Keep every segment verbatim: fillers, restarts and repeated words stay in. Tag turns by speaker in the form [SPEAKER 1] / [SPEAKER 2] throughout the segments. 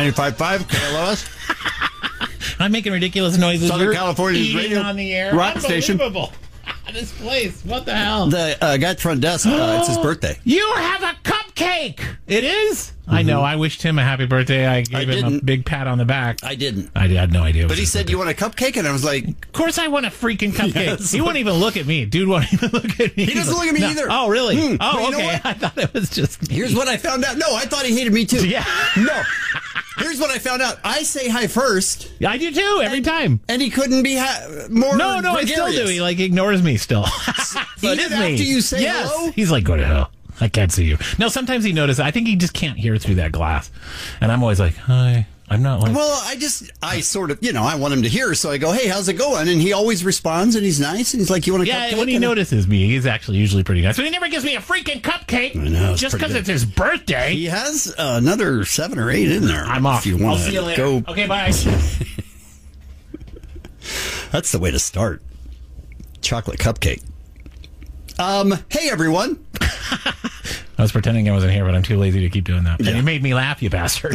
[SPEAKER 1] ninety-five point five K L O S.
[SPEAKER 2] I'm making ridiculous noises.
[SPEAKER 1] Southern
[SPEAKER 2] You're
[SPEAKER 1] California's
[SPEAKER 2] eating
[SPEAKER 1] radio
[SPEAKER 2] on the air.
[SPEAKER 1] rock station.
[SPEAKER 2] Unbelievable. This place. What the hell?
[SPEAKER 1] The uh, guy at the front desk, uh, it's his birthday.
[SPEAKER 2] You have a cupcake. It is? Mm-hmm. I know. I wished him a happy birthday. I gave
[SPEAKER 1] I
[SPEAKER 2] him
[SPEAKER 1] didn't.
[SPEAKER 2] a big pat on the back.
[SPEAKER 1] I didn't.
[SPEAKER 2] I had no idea.
[SPEAKER 1] But he said,
[SPEAKER 2] birthday.
[SPEAKER 1] you want a cupcake? And I was like...
[SPEAKER 2] Of course I want a freaking cupcake.
[SPEAKER 1] Yes.
[SPEAKER 2] He won't even look at me. Dude won't even look at me.
[SPEAKER 1] He doesn't look at me
[SPEAKER 2] no.
[SPEAKER 1] either.
[SPEAKER 2] Oh, really?
[SPEAKER 1] Hmm.
[SPEAKER 2] Oh,
[SPEAKER 1] But you know
[SPEAKER 2] okay.
[SPEAKER 1] what?
[SPEAKER 2] I thought it was just me.
[SPEAKER 1] Here's what I found out. No, I thought he hated me too.
[SPEAKER 2] Yeah.
[SPEAKER 1] No. Here's what I found out. I say hi first.
[SPEAKER 2] I do too, every time.
[SPEAKER 1] And he couldn't be ha- more
[SPEAKER 2] No, no,
[SPEAKER 1] gregarious.
[SPEAKER 2] I still do. He like ignores me still. So it
[SPEAKER 1] Even
[SPEAKER 2] is me.
[SPEAKER 1] after you say
[SPEAKER 2] yes.
[SPEAKER 1] hello?
[SPEAKER 2] He's like, go to hell. I can't see you. No, sometimes he notices. I think he just can't hear through that glass. And I'm always like, hi. I'm not like...
[SPEAKER 1] Well, I just, I sort of, you know, I want him to hear, so I go, hey, how's it going? And he always responds, and he's nice, and he's like, you want a
[SPEAKER 2] Yeah,
[SPEAKER 1] cupcake?
[SPEAKER 2] when he
[SPEAKER 1] And
[SPEAKER 2] notices me, he's actually usually pretty nice. But he never gives me a freaking cupcake.
[SPEAKER 1] I know, it's
[SPEAKER 2] just
[SPEAKER 1] pretty
[SPEAKER 2] because
[SPEAKER 1] good.
[SPEAKER 2] it's his birthday.
[SPEAKER 1] He has uh, another seven or eight in there.
[SPEAKER 2] I'm off.
[SPEAKER 1] If you want
[SPEAKER 2] I'll see you
[SPEAKER 1] to
[SPEAKER 2] later.
[SPEAKER 1] go.
[SPEAKER 2] Okay, bye.
[SPEAKER 1] That's the way to start. Chocolate cupcake. Um, hey, everyone.
[SPEAKER 2] I was pretending I wasn't here, but I'm too lazy to keep doing that.
[SPEAKER 1] Yeah.
[SPEAKER 2] And you made me laugh, you bastard.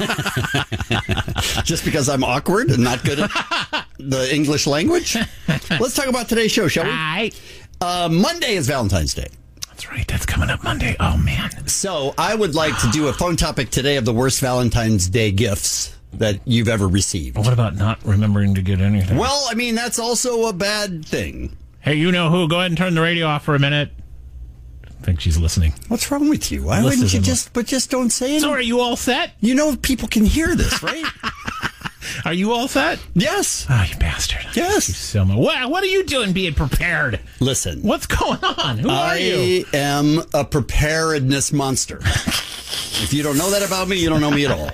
[SPEAKER 1] Just because I'm awkward and not good at the English language. Let's talk about today's show, shall we?
[SPEAKER 2] All right.
[SPEAKER 1] Uh, Monday is Valentine's Day.
[SPEAKER 2] That's right. That's coming up Monday. Oh, man.
[SPEAKER 1] So I would like to do a phone topic today of the worst Valentine's Day gifts that you've ever received.
[SPEAKER 2] What about not remembering to get anything?
[SPEAKER 1] Well, I mean, that's also a bad thing.
[SPEAKER 2] Hey, you know who? Go ahead and turn the radio off for a minute. I think she's listening.
[SPEAKER 1] What's wrong with you? Why
[SPEAKER 2] Listen
[SPEAKER 1] wouldn't you
[SPEAKER 2] to
[SPEAKER 1] just, but just don't say anything?
[SPEAKER 2] So are you all set?
[SPEAKER 1] You know people can hear this, right?
[SPEAKER 2] Are you all set?
[SPEAKER 1] Yes.
[SPEAKER 2] Oh, you bastard.
[SPEAKER 1] Yes.
[SPEAKER 2] You so much. What, what are you doing being prepared?
[SPEAKER 1] Listen.
[SPEAKER 2] What's going on? Who are
[SPEAKER 1] I
[SPEAKER 2] you?
[SPEAKER 1] am a preparedness monster. If you don't know that about me, you don't know me at all.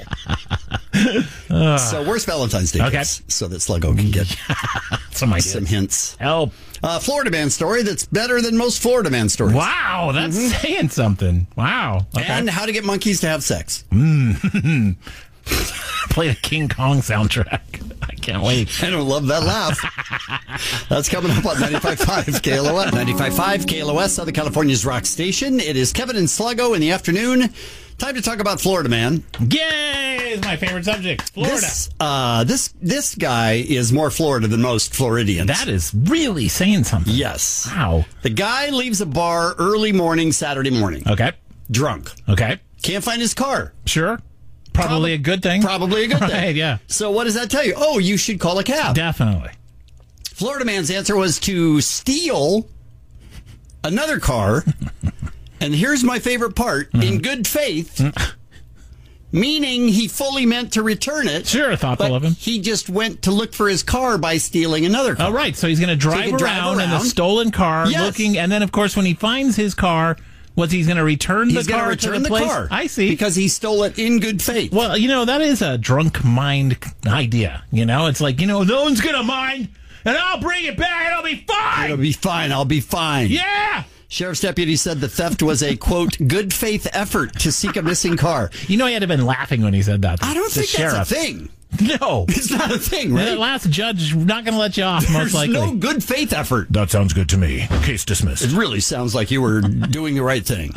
[SPEAKER 1] Uh, so, worst Valentine's Day
[SPEAKER 2] okay.
[SPEAKER 1] gifts, so that Sluggo can get
[SPEAKER 2] some ideas.
[SPEAKER 1] some hints.
[SPEAKER 2] Help.
[SPEAKER 1] Uh, Florida man story that's better than most Florida man stories.
[SPEAKER 2] Wow, that's mm-hmm. saying something. Wow. Okay.
[SPEAKER 1] And how to get monkeys to have sex.
[SPEAKER 2] Mm. Play the King Kong soundtrack. I can't wait.
[SPEAKER 1] I don't love that laugh. That's coming up on ninety-five point five K L O S. ninety-five point five K L O S, Southern California's rock station. It is Kevin and Sluggo in the afternoon. Time to talk about Florida man.
[SPEAKER 2] Yay! It's my favorite subject. Florida.
[SPEAKER 1] This, uh, this, this guy is more Florida than most Floridians.
[SPEAKER 2] That is really saying something.
[SPEAKER 1] Yes.
[SPEAKER 2] Wow.
[SPEAKER 1] The guy leaves a bar early morning, Saturday morning.
[SPEAKER 2] Okay.
[SPEAKER 1] Drunk.
[SPEAKER 2] Okay.
[SPEAKER 1] Can't find his car.
[SPEAKER 2] Sure. Probably Prob- a good thing.
[SPEAKER 1] Probably a good thing.
[SPEAKER 2] Right, yeah.
[SPEAKER 1] So what does that tell you? Oh, you should call a cab.
[SPEAKER 2] Definitely.
[SPEAKER 1] Florida man's answer was to steal another car. And here's my favorite part. Mm-hmm. In good faith. Mm-hmm. Meaning he fully meant to return it.
[SPEAKER 2] Sure, thoughtful
[SPEAKER 1] but
[SPEAKER 2] of him.
[SPEAKER 1] He just went to look for his car by stealing another car.
[SPEAKER 2] Oh, right. So he's going to drive,
[SPEAKER 1] so
[SPEAKER 2] around,
[SPEAKER 1] drive around
[SPEAKER 2] in a stolen car,
[SPEAKER 1] yes.
[SPEAKER 2] looking, and then, of course, when he finds his car, what's he's going to return the
[SPEAKER 1] he's
[SPEAKER 2] car
[SPEAKER 1] return
[SPEAKER 2] to the,
[SPEAKER 1] the
[SPEAKER 2] place?
[SPEAKER 1] car.
[SPEAKER 2] I see.
[SPEAKER 1] Because he stole it in good faith.
[SPEAKER 2] Well, you know, that is a drunk mind idea. You know, it's like, you know, no one's going to mind, and I'll bring it back, and I'll be fine.
[SPEAKER 1] It'll be fine. I'll be fine.
[SPEAKER 2] Yeah.
[SPEAKER 1] Sheriff's deputy said the theft was a, quote, good faith effort to seek a missing car.
[SPEAKER 2] You know, he had to have been laughing when he said that.
[SPEAKER 1] I don't
[SPEAKER 2] the
[SPEAKER 1] think
[SPEAKER 2] sheriff.
[SPEAKER 1] that's a thing.
[SPEAKER 2] No.
[SPEAKER 1] It's not a thing, right?
[SPEAKER 2] That last judge not going to let you off,
[SPEAKER 1] There's
[SPEAKER 2] most likely.
[SPEAKER 1] no good faith effort.
[SPEAKER 2] That sounds good to me. Case dismissed.
[SPEAKER 1] It really sounds like you were doing the right thing.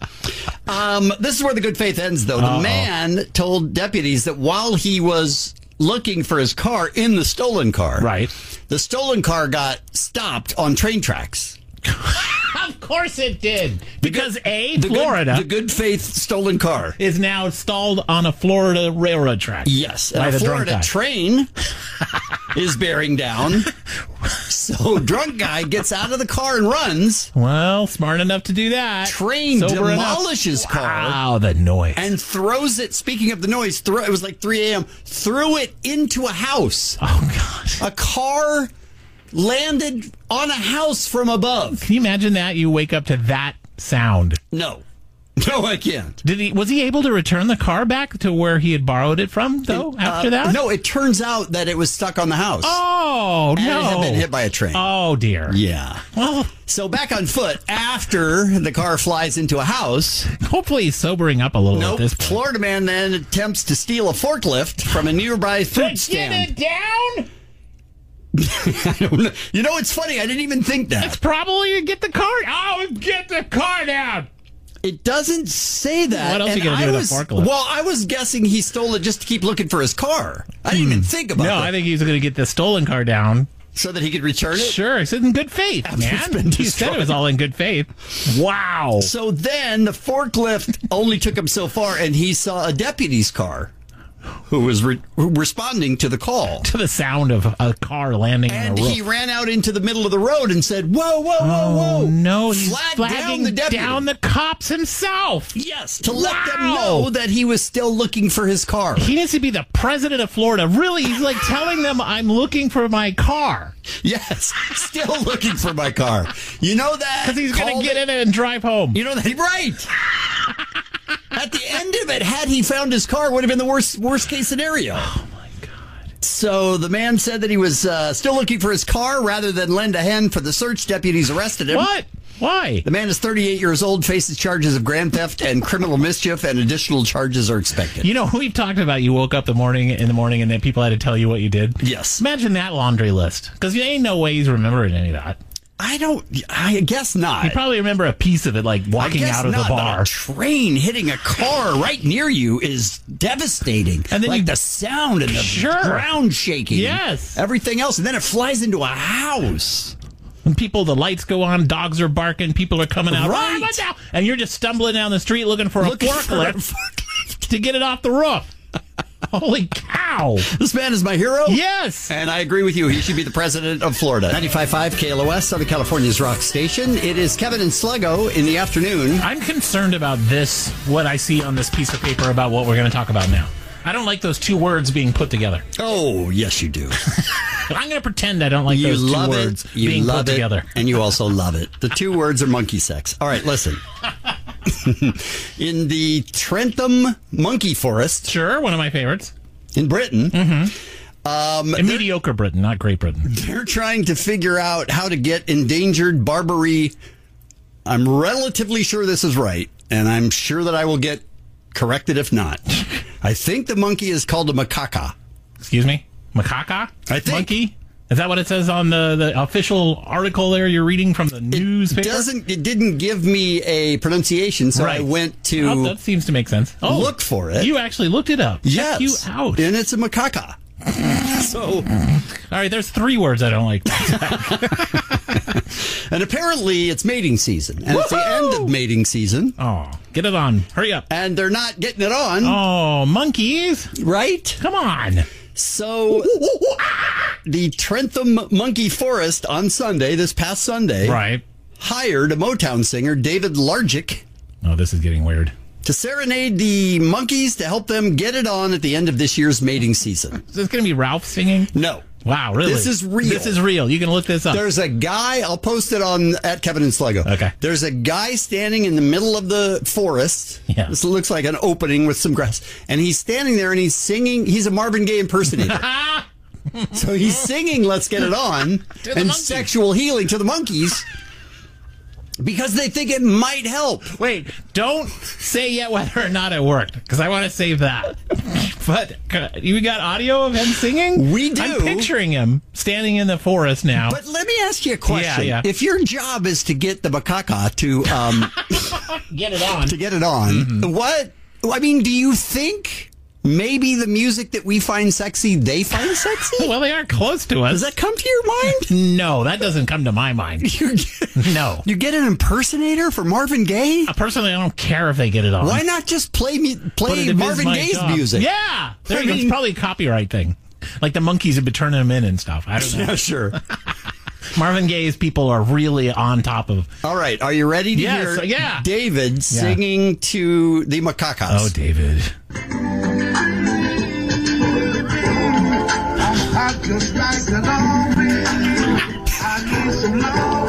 [SPEAKER 1] Um, this is where the good faith ends, though. The
[SPEAKER 2] Uh-oh.
[SPEAKER 1] man told deputies that while he was looking for his car in the stolen car,
[SPEAKER 2] right,
[SPEAKER 1] the stolen car got stopped on train tracks.
[SPEAKER 2] Of course it did. Because,
[SPEAKER 1] good,
[SPEAKER 2] A,
[SPEAKER 1] the
[SPEAKER 2] Florida...
[SPEAKER 1] Good, the good faith stolen car
[SPEAKER 2] is now stalled on a Florida railroad track.
[SPEAKER 1] Yes.
[SPEAKER 2] By
[SPEAKER 1] and
[SPEAKER 2] the
[SPEAKER 1] a Florida
[SPEAKER 2] drunk guy.
[SPEAKER 1] train is bearing down. So drunk guy gets out of the car and runs.
[SPEAKER 2] Well, smart enough to do that.
[SPEAKER 1] Train
[SPEAKER 2] Sober
[SPEAKER 1] demolishes
[SPEAKER 2] enough.
[SPEAKER 1] car.
[SPEAKER 2] Wow, the noise.
[SPEAKER 1] And throws it, speaking of the noise, throw, it was like three a.m., threw it into a house.
[SPEAKER 2] Oh, gosh.
[SPEAKER 1] A car landed on a house from above.
[SPEAKER 2] Can you imagine that? You wake up to that sound.
[SPEAKER 1] No. No, I can't.
[SPEAKER 2] Did he? Was he able to return the car back to where he had borrowed it from, though,
[SPEAKER 1] uh,
[SPEAKER 2] after that?
[SPEAKER 1] No, it turns out that it was stuck on the house.
[SPEAKER 2] Oh,
[SPEAKER 1] and
[SPEAKER 2] no.
[SPEAKER 1] it had been hit by a train.
[SPEAKER 2] Oh, dear.
[SPEAKER 1] Yeah.
[SPEAKER 2] Well,
[SPEAKER 1] so back on foot after the car flies into a house.
[SPEAKER 2] Hopefully he's sobering up a little
[SPEAKER 1] Nope.
[SPEAKER 2] at this point.
[SPEAKER 1] Florida man then attempts to steal a forklift from a nearby food stand.
[SPEAKER 2] Get it down?
[SPEAKER 1] I don't know. You know, it's funny. I didn't even think that.
[SPEAKER 2] It's probably to get the car. Oh, get the car down.
[SPEAKER 1] It doesn't say that.
[SPEAKER 2] What else
[SPEAKER 1] and
[SPEAKER 2] are you going to
[SPEAKER 1] I
[SPEAKER 2] do with
[SPEAKER 1] was,
[SPEAKER 2] a forklift?
[SPEAKER 1] Well, I was guessing he stole it just to keep looking for his car. I didn't even think about
[SPEAKER 2] No,
[SPEAKER 1] that.
[SPEAKER 2] I think he's going to get the stolen car down.
[SPEAKER 1] So that he could return it?
[SPEAKER 2] Sure, it's in good faith,
[SPEAKER 1] After it's
[SPEAKER 2] man.
[SPEAKER 1] been
[SPEAKER 2] He said it was
[SPEAKER 1] destroyed.
[SPEAKER 2] all in good faith. Wow.
[SPEAKER 1] So then the forklift only took him so far, and he saw a deputy's car who was re- responding to the call.
[SPEAKER 2] To the sound of a car landing
[SPEAKER 1] And
[SPEAKER 2] on a roof.
[SPEAKER 1] he ran out into the middle of the road and said, whoa, whoa, whoa, whoa.
[SPEAKER 2] Oh, no, he's
[SPEAKER 1] Flagged
[SPEAKER 2] flagging
[SPEAKER 1] down the deputy.
[SPEAKER 2] down the cops himself.
[SPEAKER 1] Yes, to let them
[SPEAKER 2] Wow.
[SPEAKER 1] know that he was still looking for his car.
[SPEAKER 2] He needs to be the president of Florida. Really, he's like telling them, I'm looking for my car.
[SPEAKER 1] Yes, still looking for my car. You know that?
[SPEAKER 2] Because he's going
[SPEAKER 1] Called
[SPEAKER 2] to get
[SPEAKER 1] it-
[SPEAKER 2] in it and drive home.
[SPEAKER 1] You know that? Right. At the end of it, had he found his car, would have been the worst worst case scenario.
[SPEAKER 2] Oh, my God.
[SPEAKER 1] So the man said that he was uh, still looking for his car rather than lend a hand for the search. Deputies arrested him.
[SPEAKER 2] What? Why?
[SPEAKER 1] The man is thirty-eight years old, faces charges of grand theft and criminal mischief, and additional charges are expected.
[SPEAKER 2] You know, we've talked about you woke up the morning in the morning and then people had to tell you what you did.
[SPEAKER 1] Yes.
[SPEAKER 2] Imagine that laundry list. Because you ain't no way he's remembering any of that.
[SPEAKER 1] I don't, I guess not.
[SPEAKER 2] You probably remember a piece of it, like
[SPEAKER 1] I
[SPEAKER 2] walking
[SPEAKER 1] guess
[SPEAKER 2] out of
[SPEAKER 1] not,
[SPEAKER 2] the
[SPEAKER 1] but
[SPEAKER 2] bar.
[SPEAKER 1] a train hitting a car right near you is devastating.
[SPEAKER 2] And then
[SPEAKER 1] like
[SPEAKER 2] you-
[SPEAKER 1] the sound and the
[SPEAKER 2] Sure.
[SPEAKER 1] ground shaking.
[SPEAKER 2] Yes.
[SPEAKER 1] Everything else. And then it flies into a house.
[SPEAKER 2] When people, the lights go on, dogs are barking, people are coming out,
[SPEAKER 1] Right.
[SPEAKER 2] "Ah, what's out?" And you're just stumbling down the street looking for a
[SPEAKER 1] Looking for a
[SPEAKER 2] forklift to get it off the roof. Holy cow.
[SPEAKER 1] This man is my hero.
[SPEAKER 2] Yes.
[SPEAKER 1] And I agree with you. He should be the president of Florida. ninety-five point five K L O S, Southern California's rock station. It is Kevin and Sluggo in the afternoon.
[SPEAKER 2] I'm concerned about this, what I see on this piece of paper about what we're going to talk about now. I don't like those two words being put together.
[SPEAKER 1] Oh, yes, you do.
[SPEAKER 2] I'm going to pretend I don't like
[SPEAKER 1] You
[SPEAKER 2] those two
[SPEAKER 1] love
[SPEAKER 2] words
[SPEAKER 1] it. You
[SPEAKER 2] being
[SPEAKER 1] love
[SPEAKER 2] put
[SPEAKER 1] it.
[SPEAKER 2] together.
[SPEAKER 1] And you also love it. The two words are monkey sex. All right, listen. In the Trentham Monkey Forest
[SPEAKER 2] Sure, one of my favorites.
[SPEAKER 1] in Britain,
[SPEAKER 2] Mm-hmm.
[SPEAKER 1] um,
[SPEAKER 2] In mediocre Britain, not Great Britain.
[SPEAKER 1] they're trying to figure out how to get endangered Barbary. I'm relatively sure this is right, and I'm sure that I will get corrected if not. I think the monkey is called a macaca.
[SPEAKER 2] Excuse me? Macaca?
[SPEAKER 1] I think.
[SPEAKER 2] Monkey? Is that what it says on the, the official article there you're reading from the newspaper?
[SPEAKER 1] It doesn't. It didn't give me a pronunciation, so I
[SPEAKER 2] Right.
[SPEAKER 1] went to
[SPEAKER 2] Oh, that seems to make sense. Oh,
[SPEAKER 1] look for it.
[SPEAKER 2] You actually looked it up.
[SPEAKER 1] yes,
[SPEAKER 2] Check you out.
[SPEAKER 1] and it's a macaca. So,
[SPEAKER 2] All right, there's three words I don't like.
[SPEAKER 1] and apparently it's mating season, and it's the end of mating season,
[SPEAKER 2] Oh, get it on. Hurry up.
[SPEAKER 1] and they're not getting it on,
[SPEAKER 2] Oh, monkeys.
[SPEAKER 1] right?
[SPEAKER 2] Come on.
[SPEAKER 1] So, the Trentham Monkey Forest on Sunday, this past Sunday,
[SPEAKER 2] Right.
[SPEAKER 1] hired a Motown singer, David Largic,
[SPEAKER 2] Oh, this is getting weird.
[SPEAKER 1] to serenade the monkeys to help them get it on at the end of this year's mating season.
[SPEAKER 2] Is this going to be Ralph singing?
[SPEAKER 1] No.
[SPEAKER 2] Wow, really?
[SPEAKER 1] This is real.
[SPEAKER 2] This is real. You can look this up.
[SPEAKER 1] There's a guy, I'll post it on at Kevin and Sluggo.
[SPEAKER 2] Okay.
[SPEAKER 1] There's a guy standing in the middle of the forest.
[SPEAKER 2] Yeah.
[SPEAKER 1] This looks like an opening with some grass. And he's standing there and he's singing. He's a Marvin Gaye impersonator. So he's singing Let's Get It On
[SPEAKER 2] the
[SPEAKER 1] and
[SPEAKER 2] monkeys.
[SPEAKER 1] sexual healing to the monkeys because they think it might help.
[SPEAKER 2] Wait, don't say yet whether or not it worked, because I want to save that. But uh, you got audio of him singing?
[SPEAKER 1] We do.
[SPEAKER 2] I'm picturing him standing in the forest now.
[SPEAKER 1] But let me ask you a question.
[SPEAKER 2] Yeah, yeah.
[SPEAKER 1] If your job is to get the macaca to um,
[SPEAKER 2] Get it on.
[SPEAKER 1] to get it on.
[SPEAKER 2] Mm-hmm.
[SPEAKER 1] What? I mean, do you think maybe the music that we find sexy, they find sexy?
[SPEAKER 2] Well, they aren't close to us.
[SPEAKER 1] Does that come to your mind?
[SPEAKER 2] No, that doesn't come to my mind.
[SPEAKER 1] You get,
[SPEAKER 2] No.
[SPEAKER 1] you get an impersonator for Marvin Gaye?
[SPEAKER 2] Uh, Personally, I don't care if they get it on.
[SPEAKER 1] Why not just play me,
[SPEAKER 2] But
[SPEAKER 1] play
[SPEAKER 2] it is
[SPEAKER 1] Marvin
[SPEAKER 2] my
[SPEAKER 1] Gaye's
[SPEAKER 2] job.
[SPEAKER 1] music?
[SPEAKER 2] Yeah. There
[SPEAKER 1] I
[SPEAKER 2] you go.
[SPEAKER 1] mean-
[SPEAKER 2] It's probably a copyright thing. Like the monkeys have been turning them in and stuff. I don't know.
[SPEAKER 1] Yeah, sure.
[SPEAKER 2] Marvin Gaye's people are really on top of.
[SPEAKER 1] All right, are you ready to
[SPEAKER 2] Yes,
[SPEAKER 1] hear
[SPEAKER 2] yeah.
[SPEAKER 1] David singing to the macacas?
[SPEAKER 2] Oh, David.
[SPEAKER 3] I just like the loving. I need some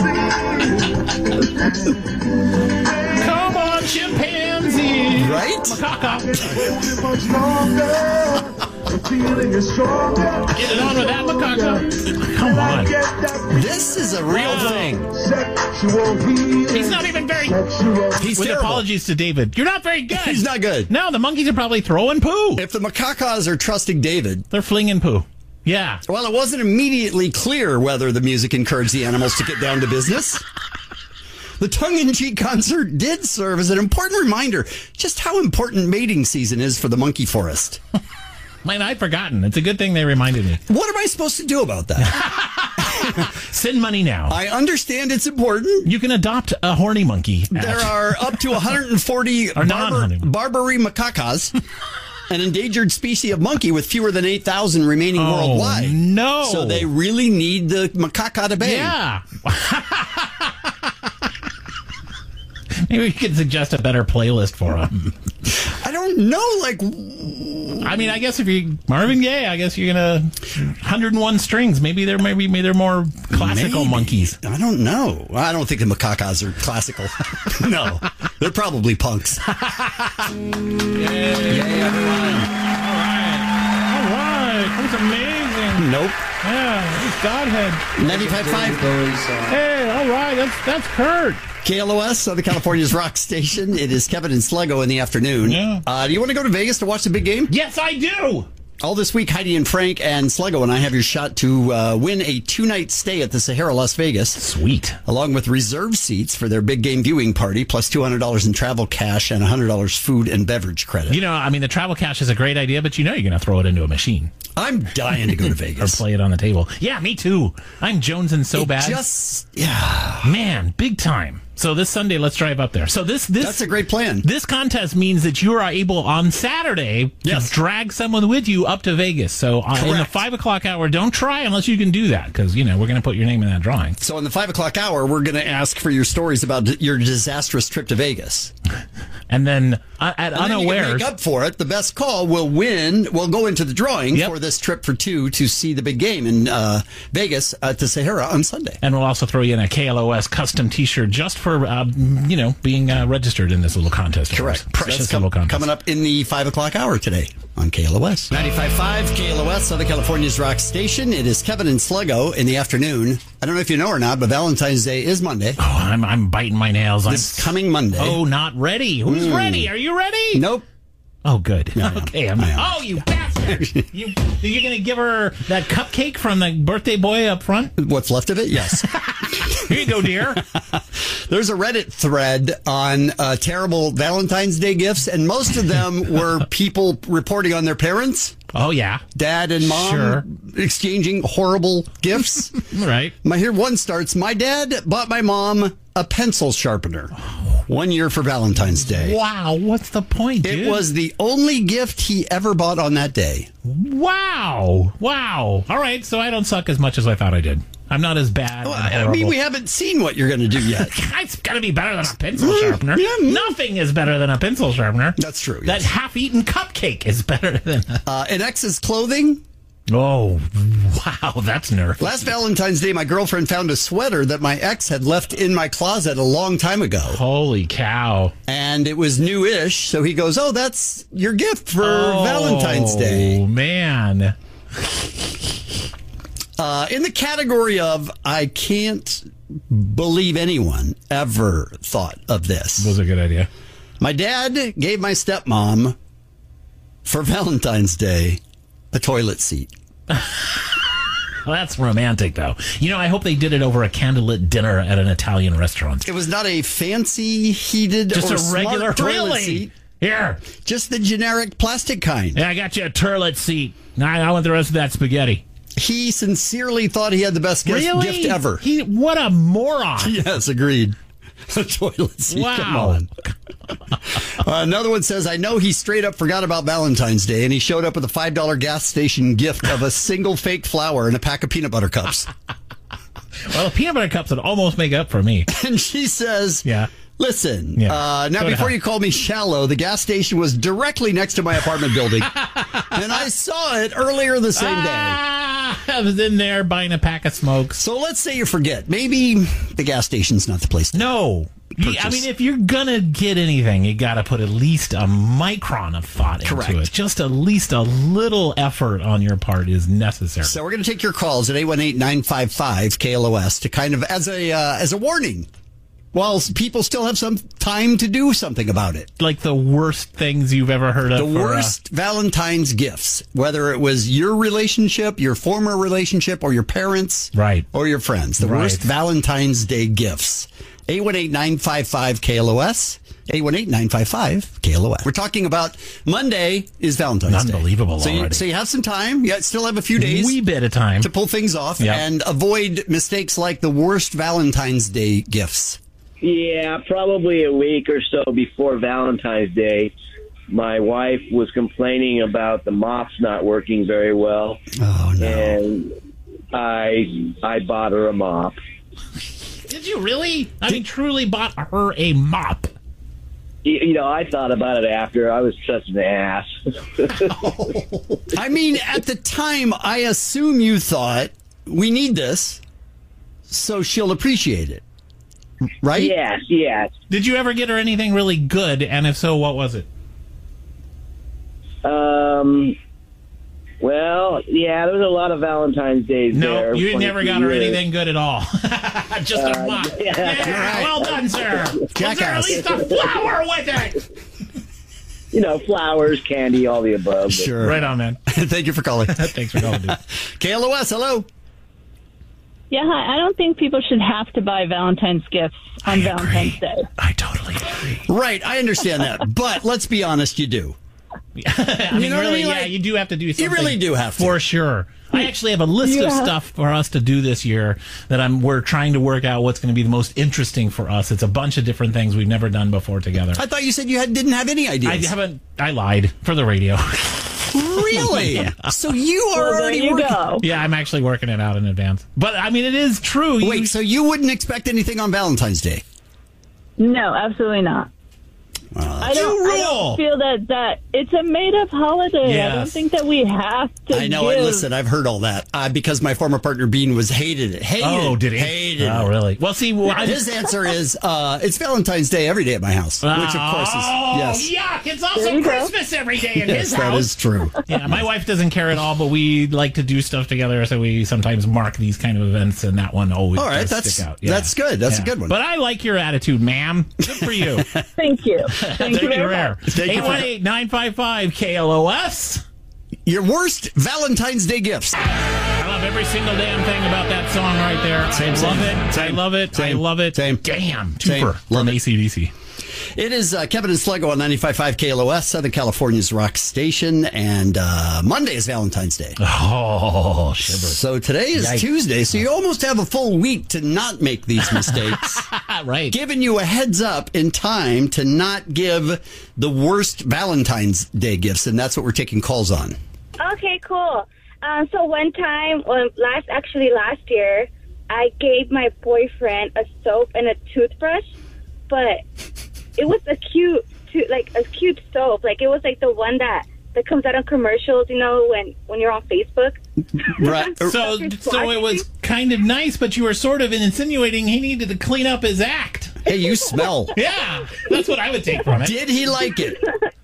[SPEAKER 3] loving.
[SPEAKER 2] Come on, chimpanzee.
[SPEAKER 1] Right?
[SPEAKER 2] Macaca.
[SPEAKER 3] Hold it much longer. The feeling is stronger.
[SPEAKER 2] Get it on with that macaca. Come on.
[SPEAKER 3] Get that
[SPEAKER 1] This is a real
[SPEAKER 2] Wow.
[SPEAKER 1] thing.
[SPEAKER 3] sexual healing.
[SPEAKER 2] He's not even very.
[SPEAKER 3] Sexual.
[SPEAKER 1] He's
[SPEAKER 2] With
[SPEAKER 1] terrible.
[SPEAKER 2] apologies to David, you're not very good.
[SPEAKER 1] He's not good.
[SPEAKER 2] No, the monkeys are probably throwing poo.
[SPEAKER 1] If the macacas are trusting David,
[SPEAKER 2] They're flinging poo. Yeah.
[SPEAKER 1] well, it wasn't immediately clear whether the music encouraged the animals to get down to business. The tongue-in-cheek concert did serve as an important reminder just how important mating season is for the monkey forest.
[SPEAKER 2] Man, I'd forgotten. It's a good thing they reminded me.
[SPEAKER 1] What am I supposed to do about that?
[SPEAKER 2] Send money now.
[SPEAKER 1] I understand it's important.
[SPEAKER 2] You can adopt a horny monkey.
[SPEAKER 1] There are up to one hundred forty
[SPEAKER 2] Or non-honey.
[SPEAKER 1] barber, Barbary macacas, an endangered species of monkey with fewer than eight thousand remaining
[SPEAKER 2] Oh,
[SPEAKER 1] worldwide.
[SPEAKER 2] no.
[SPEAKER 1] So they really need the macaca to bang.
[SPEAKER 2] Yeah. Maybe we could suggest a better playlist for them.
[SPEAKER 1] I don't know, like...
[SPEAKER 2] I mean, I guess if you're Marvin Gaye, I guess you're going to one hundred one strings. Maybe they're maybe, maybe they're more classical
[SPEAKER 1] Maybe.
[SPEAKER 2] monkeys.
[SPEAKER 1] I don't know. I don't think the macacas are classical. No, they're probably punks.
[SPEAKER 2] Yay, everyone. All right. All right. That was amazing.
[SPEAKER 1] Nope.
[SPEAKER 2] Yeah, it's Godhead.
[SPEAKER 1] ninety-five point five
[SPEAKER 2] Hey, all right. That's, that's Kurt.
[SPEAKER 1] K L O S, Southern California's rock station. It is Kevin and Sluggo in the afternoon.
[SPEAKER 2] Yeah.
[SPEAKER 1] Uh, do you want to go to Vegas to watch the big game?
[SPEAKER 2] Yes, I do.
[SPEAKER 1] All this week, Heidi and Frank and Sluggo and I have your shot to uh, win a two-night stay at the Sahara Las Vegas.
[SPEAKER 2] Sweet.
[SPEAKER 1] Along with reserve seats for their big game viewing party, plus two hundred dollars in travel cash and one hundred dollars food and beverage credit.
[SPEAKER 2] You know, I mean, the travel cash is a great idea, but you know you're going to throw it into a machine.
[SPEAKER 1] I'm dying to go to
[SPEAKER 2] Or
[SPEAKER 1] Vegas.
[SPEAKER 2] play it on the table. Yeah, me too. I'm jonesing so
[SPEAKER 1] It
[SPEAKER 2] bad.
[SPEAKER 1] Just, yeah.
[SPEAKER 2] Man, big time. So this Sunday, let's drive up there. So this this
[SPEAKER 1] That's a great plan.
[SPEAKER 2] This contest means that you are able on Saturday
[SPEAKER 1] Yes.
[SPEAKER 2] to drag someone with you up to Vegas. So uh, in the
[SPEAKER 1] Correct.
[SPEAKER 2] five o'clock hour, don't try unless you can do that because, you know, we're going to put your name in that drawing.
[SPEAKER 1] So in the five o'clock hour, we're going to ask for your stories about d- your disastrous trip to Vegas.
[SPEAKER 2] And then uh, at
[SPEAKER 1] And then you can
[SPEAKER 2] unawares,
[SPEAKER 1] make up for it. The best call will win. Will go into the drawing
[SPEAKER 2] Yep.
[SPEAKER 1] for this trip for two to see the big game in uh, Vegas at the Sahara on Sunday.
[SPEAKER 2] and we'll also throw you in a K L O S custom T-shirt just for, uh, you know, being uh, registered in this little contest. of
[SPEAKER 1] Correct.
[SPEAKER 2] ours. Precious
[SPEAKER 1] So that's com-
[SPEAKER 2] little contest.
[SPEAKER 1] coming up in the five o'clock hour today on K L O S. ninety-five point five K L O S, Southern California's rock station. It is Kevin and Sluggo in the afternoon. I don't know if you know or not, but Valentine's Day is Monday.
[SPEAKER 2] Oh, I'm, I'm biting my nails.
[SPEAKER 1] This
[SPEAKER 2] I'm,
[SPEAKER 1] coming Monday.
[SPEAKER 2] oh, not ready. Who's ready? Are you ready?
[SPEAKER 1] Nope.
[SPEAKER 2] Oh, good.
[SPEAKER 1] I am.
[SPEAKER 2] Okay, I'm.
[SPEAKER 1] I am.
[SPEAKER 2] Oh, you bastard! you you're gonna give her that cupcake from the birthday boy up front?
[SPEAKER 1] What's left of it? Yes.
[SPEAKER 2] Here you go, dear.
[SPEAKER 1] There's a Reddit thread on uh, terrible Valentine's Day gifts, and most of them were people reporting on their parents,
[SPEAKER 2] Oh yeah,
[SPEAKER 1] dad and mom,
[SPEAKER 2] Sure.
[SPEAKER 1] exchanging horrible gifts.
[SPEAKER 2] right.
[SPEAKER 1] My here one starts. My dad bought my mom a pencil sharpener one year for Valentine's Day.
[SPEAKER 2] Wow, what's the point, dude?
[SPEAKER 1] It was the only gift he ever bought on that day.
[SPEAKER 2] wow, wow. All right, so I don't suck as much as I thought I did. I'm not as bad.
[SPEAKER 1] Well,
[SPEAKER 2] and
[SPEAKER 1] I
[SPEAKER 2] horrible.
[SPEAKER 1] mean, we haven't seen what you're going to do yet.
[SPEAKER 2] It's got to be better than a pencil sharpener.
[SPEAKER 1] Yeah, mm.
[SPEAKER 2] Nothing is better than a pencil sharpener.
[SPEAKER 1] That's true,
[SPEAKER 2] That
[SPEAKER 1] yes.
[SPEAKER 2] half-eaten cupcake is better than. A-
[SPEAKER 1] Uh, an ex's clothing.
[SPEAKER 2] oh, wow, that's nerve.
[SPEAKER 1] Last Valentine's Day, my girlfriend found a sweater that my ex had left in my closet a long time ago.
[SPEAKER 2] Holy cow.
[SPEAKER 1] And it was new-ish, so he goes, oh, that's your gift for Valentine's Day.
[SPEAKER 2] Oh, man.
[SPEAKER 1] Uh, in the category of, I can't believe anyone ever thought of this.
[SPEAKER 2] Was a good idea.
[SPEAKER 1] My dad gave my stepmom, for Valentine's Day, a toilet seat.
[SPEAKER 2] Well, that's romantic, though. You know, I hope they did it over a candlelit dinner at an Italian restaurant.
[SPEAKER 1] It was not a fancy, heated,
[SPEAKER 2] Just
[SPEAKER 1] or
[SPEAKER 2] a regular
[SPEAKER 1] smart toilet
[SPEAKER 2] really?
[SPEAKER 1] seat.
[SPEAKER 2] Here.
[SPEAKER 1] Just the generic plastic kind.
[SPEAKER 2] Yeah, I got you a toilet seat. Now I want the rest of that spaghetti.
[SPEAKER 1] He sincerely thought he had the best gift,
[SPEAKER 2] Really?
[SPEAKER 1] gift ever.
[SPEAKER 2] He, what a moron.
[SPEAKER 1] Yes, agreed. A toilet seat.
[SPEAKER 2] Wow.
[SPEAKER 1] Come on. uh, another one says, I know he straight up forgot about Valentine's Day, and he showed up with a five dollar gas station gift of a single fake flower and a pack of peanut butter cups.
[SPEAKER 2] Well, the peanut butter cups would almost make up for me.
[SPEAKER 1] And she says,
[SPEAKER 2] Yeah.
[SPEAKER 1] listen,
[SPEAKER 2] Yeah.
[SPEAKER 1] uh, now
[SPEAKER 2] Go to
[SPEAKER 1] before
[SPEAKER 2] hell.
[SPEAKER 1] you call me shallow, the gas station was directly next to my apartment building. And I saw it earlier the same day.
[SPEAKER 2] Ah, I was in there buying a pack of smokes.
[SPEAKER 1] So let's say you forget. Maybe the gas station's not the place to
[SPEAKER 2] No. You- I
[SPEAKER 1] Purchase.
[SPEAKER 2] mean, if you're going to get anything, you got to put at least a micron of thought into
[SPEAKER 1] Correct.
[SPEAKER 2] it. Just at least a little effort on your part is necessary.
[SPEAKER 1] So we're going to take your calls at eight one eight, nine five five, K L O S to kind of, as a uh, as a warning, while people still have some time to do something about it.
[SPEAKER 2] Like the worst things you've ever heard of.
[SPEAKER 1] The
[SPEAKER 2] for, uh,
[SPEAKER 1] worst Valentine's gifts, whether it was your relationship, your former relationship, or your parents,
[SPEAKER 2] Right.
[SPEAKER 1] or your friends. The
[SPEAKER 2] Right.
[SPEAKER 1] worst Valentine's Day gifts eight one eight, nine five five, K L O S. eight one eight, nine five five, K L O S. We're talking about Monday is Valentine's Day.
[SPEAKER 2] Unbelievable
[SPEAKER 1] so you,
[SPEAKER 2] already.
[SPEAKER 1] so you have some time. You still have a few days.
[SPEAKER 2] Wee bit of time.
[SPEAKER 1] To pull things off
[SPEAKER 2] Yep.
[SPEAKER 1] and avoid mistakes like the worst Valentine's Day gifts.
[SPEAKER 4] Yeah, probably a week or so before Valentine's Day, my wife was complaining about the mops not working very well.
[SPEAKER 1] Oh, no.
[SPEAKER 4] And I I bought her a mop.
[SPEAKER 2] Did you really? I mean, truly bought her a mop.
[SPEAKER 4] You, you know, I thought about it after. I was such an ass.
[SPEAKER 1] I mean, at the time, I assume you thought, we need this, so she'll appreciate it. Right?
[SPEAKER 4] Yes, yes.
[SPEAKER 2] Did you ever get her anything really good? And if so, what was it?
[SPEAKER 4] Um. Well, yeah, there was a lot of Valentine's Days
[SPEAKER 2] No,
[SPEAKER 4] there.
[SPEAKER 2] you never got her
[SPEAKER 4] years.
[SPEAKER 2] anything good at all. Just a
[SPEAKER 4] Uh,
[SPEAKER 2] mop.
[SPEAKER 4] yeah.
[SPEAKER 2] Yeah,
[SPEAKER 1] Right.
[SPEAKER 2] well done, sir. Was there at
[SPEAKER 1] Jackass.
[SPEAKER 2] least a flower with it?
[SPEAKER 4] You know, flowers, candy, all the above.
[SPEAKER 1] Sure.
[SPEAKER 2] Right on, man.
[SPEAKER 1] Thank you for calling.
[SPEAKER 2] Thanks for calling, dude.
[SPEAKER 1] K L O S, hello.
[SPEAKER 5] Yeah, hi. I don't think people should have to buy Valentine's gifts on Valentine's Day.
[SPEAKER 2] I totally agree.
[SPEAKER 1] Right, I understand that. But let's be honest, you do.
[SPEAKER 2] I mean,
[SPEAKER 1] You know what I
[SPEAKER 2] really,
[SPEAKER 1] mean?
[SPEAKER 2] yeah,
[SPEAKER 1] Like,
[SPEAKER 2] you do have to do something.
[SPEAKER 1] really do have to.
[SPEAKER 2] For sure. I actually have a list of
[SPEAKER 5] Yeah.
[SPEAKER 2] stuff for us to do this year that I'm we're trying to work out what's going to be the most interesting for us. It's a bunch of different things we've never done before together.
[SPEAKER 1] I thought you said you had, didn't have any
[SPEAKER 2] I
[SPEAKER 1] ideas.
[SPEAKER 2] haven't. I lied for the radio.
[SPEAKER 1] Really? So you are
[SPEAKER 5] Well, there
[SPEAKER 1] already
[SPEAKER 5] you
[SPEAKER 1] working.
[SPEAKER 5] go.
[SPEAKER 2] Yeah, I'm actually working it out in advance. But I mean, it is true. You-
[SPEAKER 1] Wait, so you wouldn't expect anything on Valentine's Day?
[SPEAKER 5] No, absolutely not. I don't,
[SPEAKER 2] You
[SPEAKER 5] I
[SPEAKER 2] rule.
[SPEAKER 5] don't feel that, that it's a made-up holiday. I don't
[SPEAKER 2] Yes.
[SPEAKER 5] think that we have to
[SPEAKER 1] I know.
[SPEAKER 5] give.
[SPEAKER 1] And listen, I've heard all that uh, because my former partner Bean was hated it. Hated
[SPEAKER 2] Oh,
[SPEAKER 1] it.
[SPEAKER 2] did he?
[SPEAKER 1] Hated
[SPEAKER 2] Oh,
[SPEAKER 1] it.
[SPEAKER 2] really? Well, see, well, I,
[SPEAKER 1] His answer is uh, it's Valentine's Day every day at my house, which of course is
[SPEAKER 2] oh,
[SPEAKER 1] yes,
[SPEAKER 2] yuck! It's
[SPEAKER 5] There
[SPEAKER 2] also
[SPEAKER 5] you go.
[SPEAKER 2] Christmas every day in
[SPEAKER 1] yes,
[SPEAKER 2] his
[SPEAKER 1] that
[SPEAKER 2] house.
[SPEAKER 1] is true.
[SPEAKER 2] Yeah, my wife doesn't care at all, but we like to do stuff together, so we sometimes mark these kind of events, and that one always
[SPEAKER 1] All right,
[SPEAKER 2] does
[SPEAKER 1] that's-
[SPEAKER 2] stick out.
[SPEAKER 1] that's good. That's a good one.
[SPEAKER 2] But I like your attitude, ma'am. Good for you.
[SPEAKER 5] Thank you. Thank you very
[SPEAKER 2] rare.
[SPEAKER 5] much.
[SPEAKER 1] Thank you
[SPEAKER 2] eight
[SPEAKER 1] for-
[SPEAKER 2] one eight, nine five five, K L O S.
[SPEAKER 1] Your worst Valentine's Day gifts.
[SPEAKER 2] I love every single damn thing about that song right there.
[SPEAKER 1] Same,
[SPEAKER 2] I love
[SPEAKER 1] same.
[SPEAKER 2] it.
[SPEAKER 1] Same.
[SPEAKER 2] I love it.
[SPEAKER 1] Same.
[SPEAKER 2] I love it.
[SPEAKER 1] Same.
[SPEAKER 2] Damn.
[SPEAKER 1] Same.
[SPEAKER 2] Twofer
[SPEAKER 1] Love
[SPEAKER 2] from
[SPEAKER 1] it.
[SPEAKER 2] A C D C.
[SPEAKER 1] It is uh, Kevin and Sluggo on ninety-five point five K L O S, Southern California's rock station, and uh, Monday is Valentine's Day.
[SPEAKER 2] Oh, shiver.
[SPEAKER 1] So today is
[SPEAKER 2] Yikes.
[SPEAKER 1] Tuesday, so you almost have a full week to not make these mistakes.
[SPEAKER 2] Right.
[SPEAKER 1] Giving you a heads up in time to not give the worst Valentine's Day gifts, and that's what we're taking calls on.
[SPEAKER 6] Okay, cool. Uh, so one time, well, last actually last year, I gave my boyfriend a soap and a toothbrush, but it was a cute, to, like a cute soap. Like it was like the one that, that comes out on commercials, you know, when when you're on Facebook.
[SPEAKER 1] Right.
[SPEAKER 2] So, so it was kind of nice, but you were sort of insinuating he needed to clean up his act.
[SPEAKER 1] Hey, you smell.
[SPEAKER 2] Yeah, that's what I would take from it.
[SPEAKER 1] Did he like it?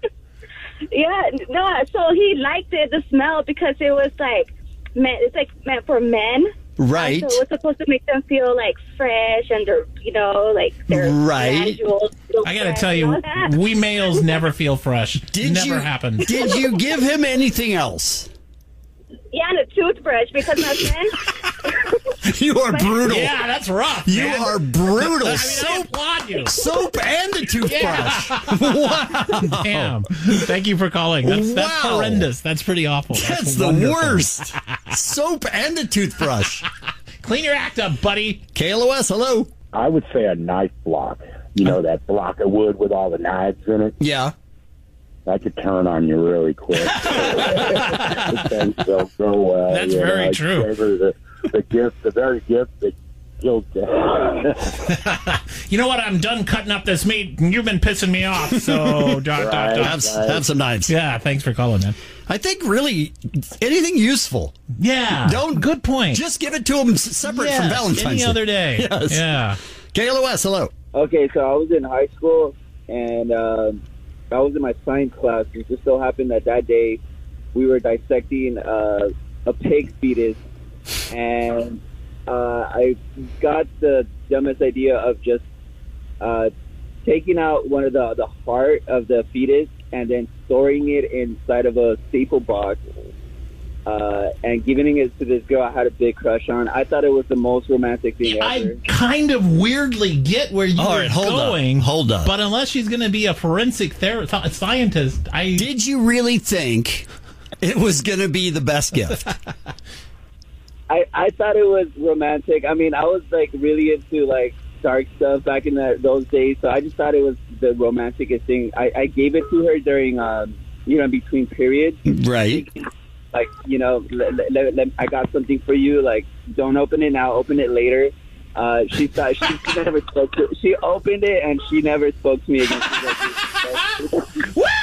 [SPEAKER 6] Yeah, no. So he liked it, the smell, because it was like, meant, it's like meant for men.
[SPEAKER 1] Right.
[SPEAKER 6] So it was supposed to make them feel like fresh and they're, you know, like they're
[SPEAKER 1] Right.
[SPEAKER 6] casual. feel
[SPEAKER 2] I got to
[SPEAKER 6] fresh,
[SPEAKER 2] tell you,
[SPEAKER 6] all that.
[SPEAKER 2] we males never feel fresh.
[SPEAKER 1] Did
[SPEAKER 2] never
[SPEAKER 1] you,
[SPEAKER 2] happened.
[SPEAKER 1] Did you give him anything else?
[SPEAKER 6] Yeah, and a toothbrush, because my friend,
[SPEAKER 1] You are brutal.
[SPEAKER 2] Yeah, that's rough.
[SPEAKER 1] You
[SPEAKER 2] man.
[SPEAKER 1] are brutal.
[SPEAKER 2] I mean, I
[SPEAKER 1] Soap,
[SPEAKER 2] applaud you.
[SPEAKER 1] soap and a toothbrush. Wow.
[SPEAKER 2] Damn. Thank you for calling. That's, that's
[SPEAKER 1] Wow.
[SPEAKER 2] horrendous. That's pretty awful.
[SPEAKER 1] That's the
[SPEAKER 2] wonderful.
[SPEAKER 1] worst. Soap and a toothbrush.
[SPEAKER 2] Clean your act up, buddy.
[SPEAKER 1] K L O S, hello.
[SPEAKER 7] I would say a knife block. You know, that block of wood with all the knives in it.
[SPEAKER 1] Yeah.
[SPEAKER 7] That could turn on you really quick. The things don't go well.
[SPEAKER 2] That's
[SPEAKER 7] you know,
[SPEAKER 2] very
[SPEAKER 7] I'd
[SPEAKER 2] true.
[SPEAKER 7] favor The, the gift, the very gift that kills you.
[SPEAKER 2] You know what? I'm done cutting up this meat, and you've been pissing me off. So, dot, dot,
[SPEAKER 7] Right.
[SPEAKER 2] dot.
[SPEAKER 1] Have, have some knives.
[SPEAKER 2] Yeah, thanks for calling, man.
[SPEAKER 1] I think really anything useful.
[SPEAKER 2] Yeah.
[SPEAKER 1] Don't-
[SPEAKER 2] Good point.
[SPEAKER 1] Just give it to them separate
[SPEAKER 2] Yes,
[SPEAKER 1] from Valentine's
[SPEAKER 2] any
[SPEAKER 1] Day.
[SPEAKER 2] other day.
[SPEAKER 1] Yes.
[SPEAKER 2] Yeah.
[SPEAKER 1] K L O S, hello.
[SPEAKER 8] Okay, so I was in high school, and um, I was in my science class. It just so happened that that day we were dissecting uh, a pig fetus, and uh, I got the dumbest idea of just uh, taking out one of the the heart of the fetus and then storing it inside of a staple box uh, and giving it to this girl I had a big crush on. I thought it was the most romantic thing ever.
[SPEAKER 2] I kind of weirdly get where you
[SPEAKER 1] All
[SPEAKER 2] were
[SPEAKER 1] right, hold
[SPEAKER 2] going.
[SPEAKER 1] up, hold up.
[SPEAKER 2] But unless she's going to be a forensic ther- th- scientist, I
[SPEAKER 1] Did you really think it was going to be the best gift?
[SPEAKER 8] I, I thought it was romantic. I mean, I was like really into like dark stuff back in the, those days, so I just thought it was the romanticest thing. I, I gave it to her during, um, you know, in between periods.
[SPEAKER 1] Right.
[SPEAKER 8] Like, you know, let, let, let, I got something for you. Like, don't open it now. Open it later. Uh, she thought she, she never spoke to. She opened it and she never spoke to me again. She's like,
[SPEAKER 2] Woo!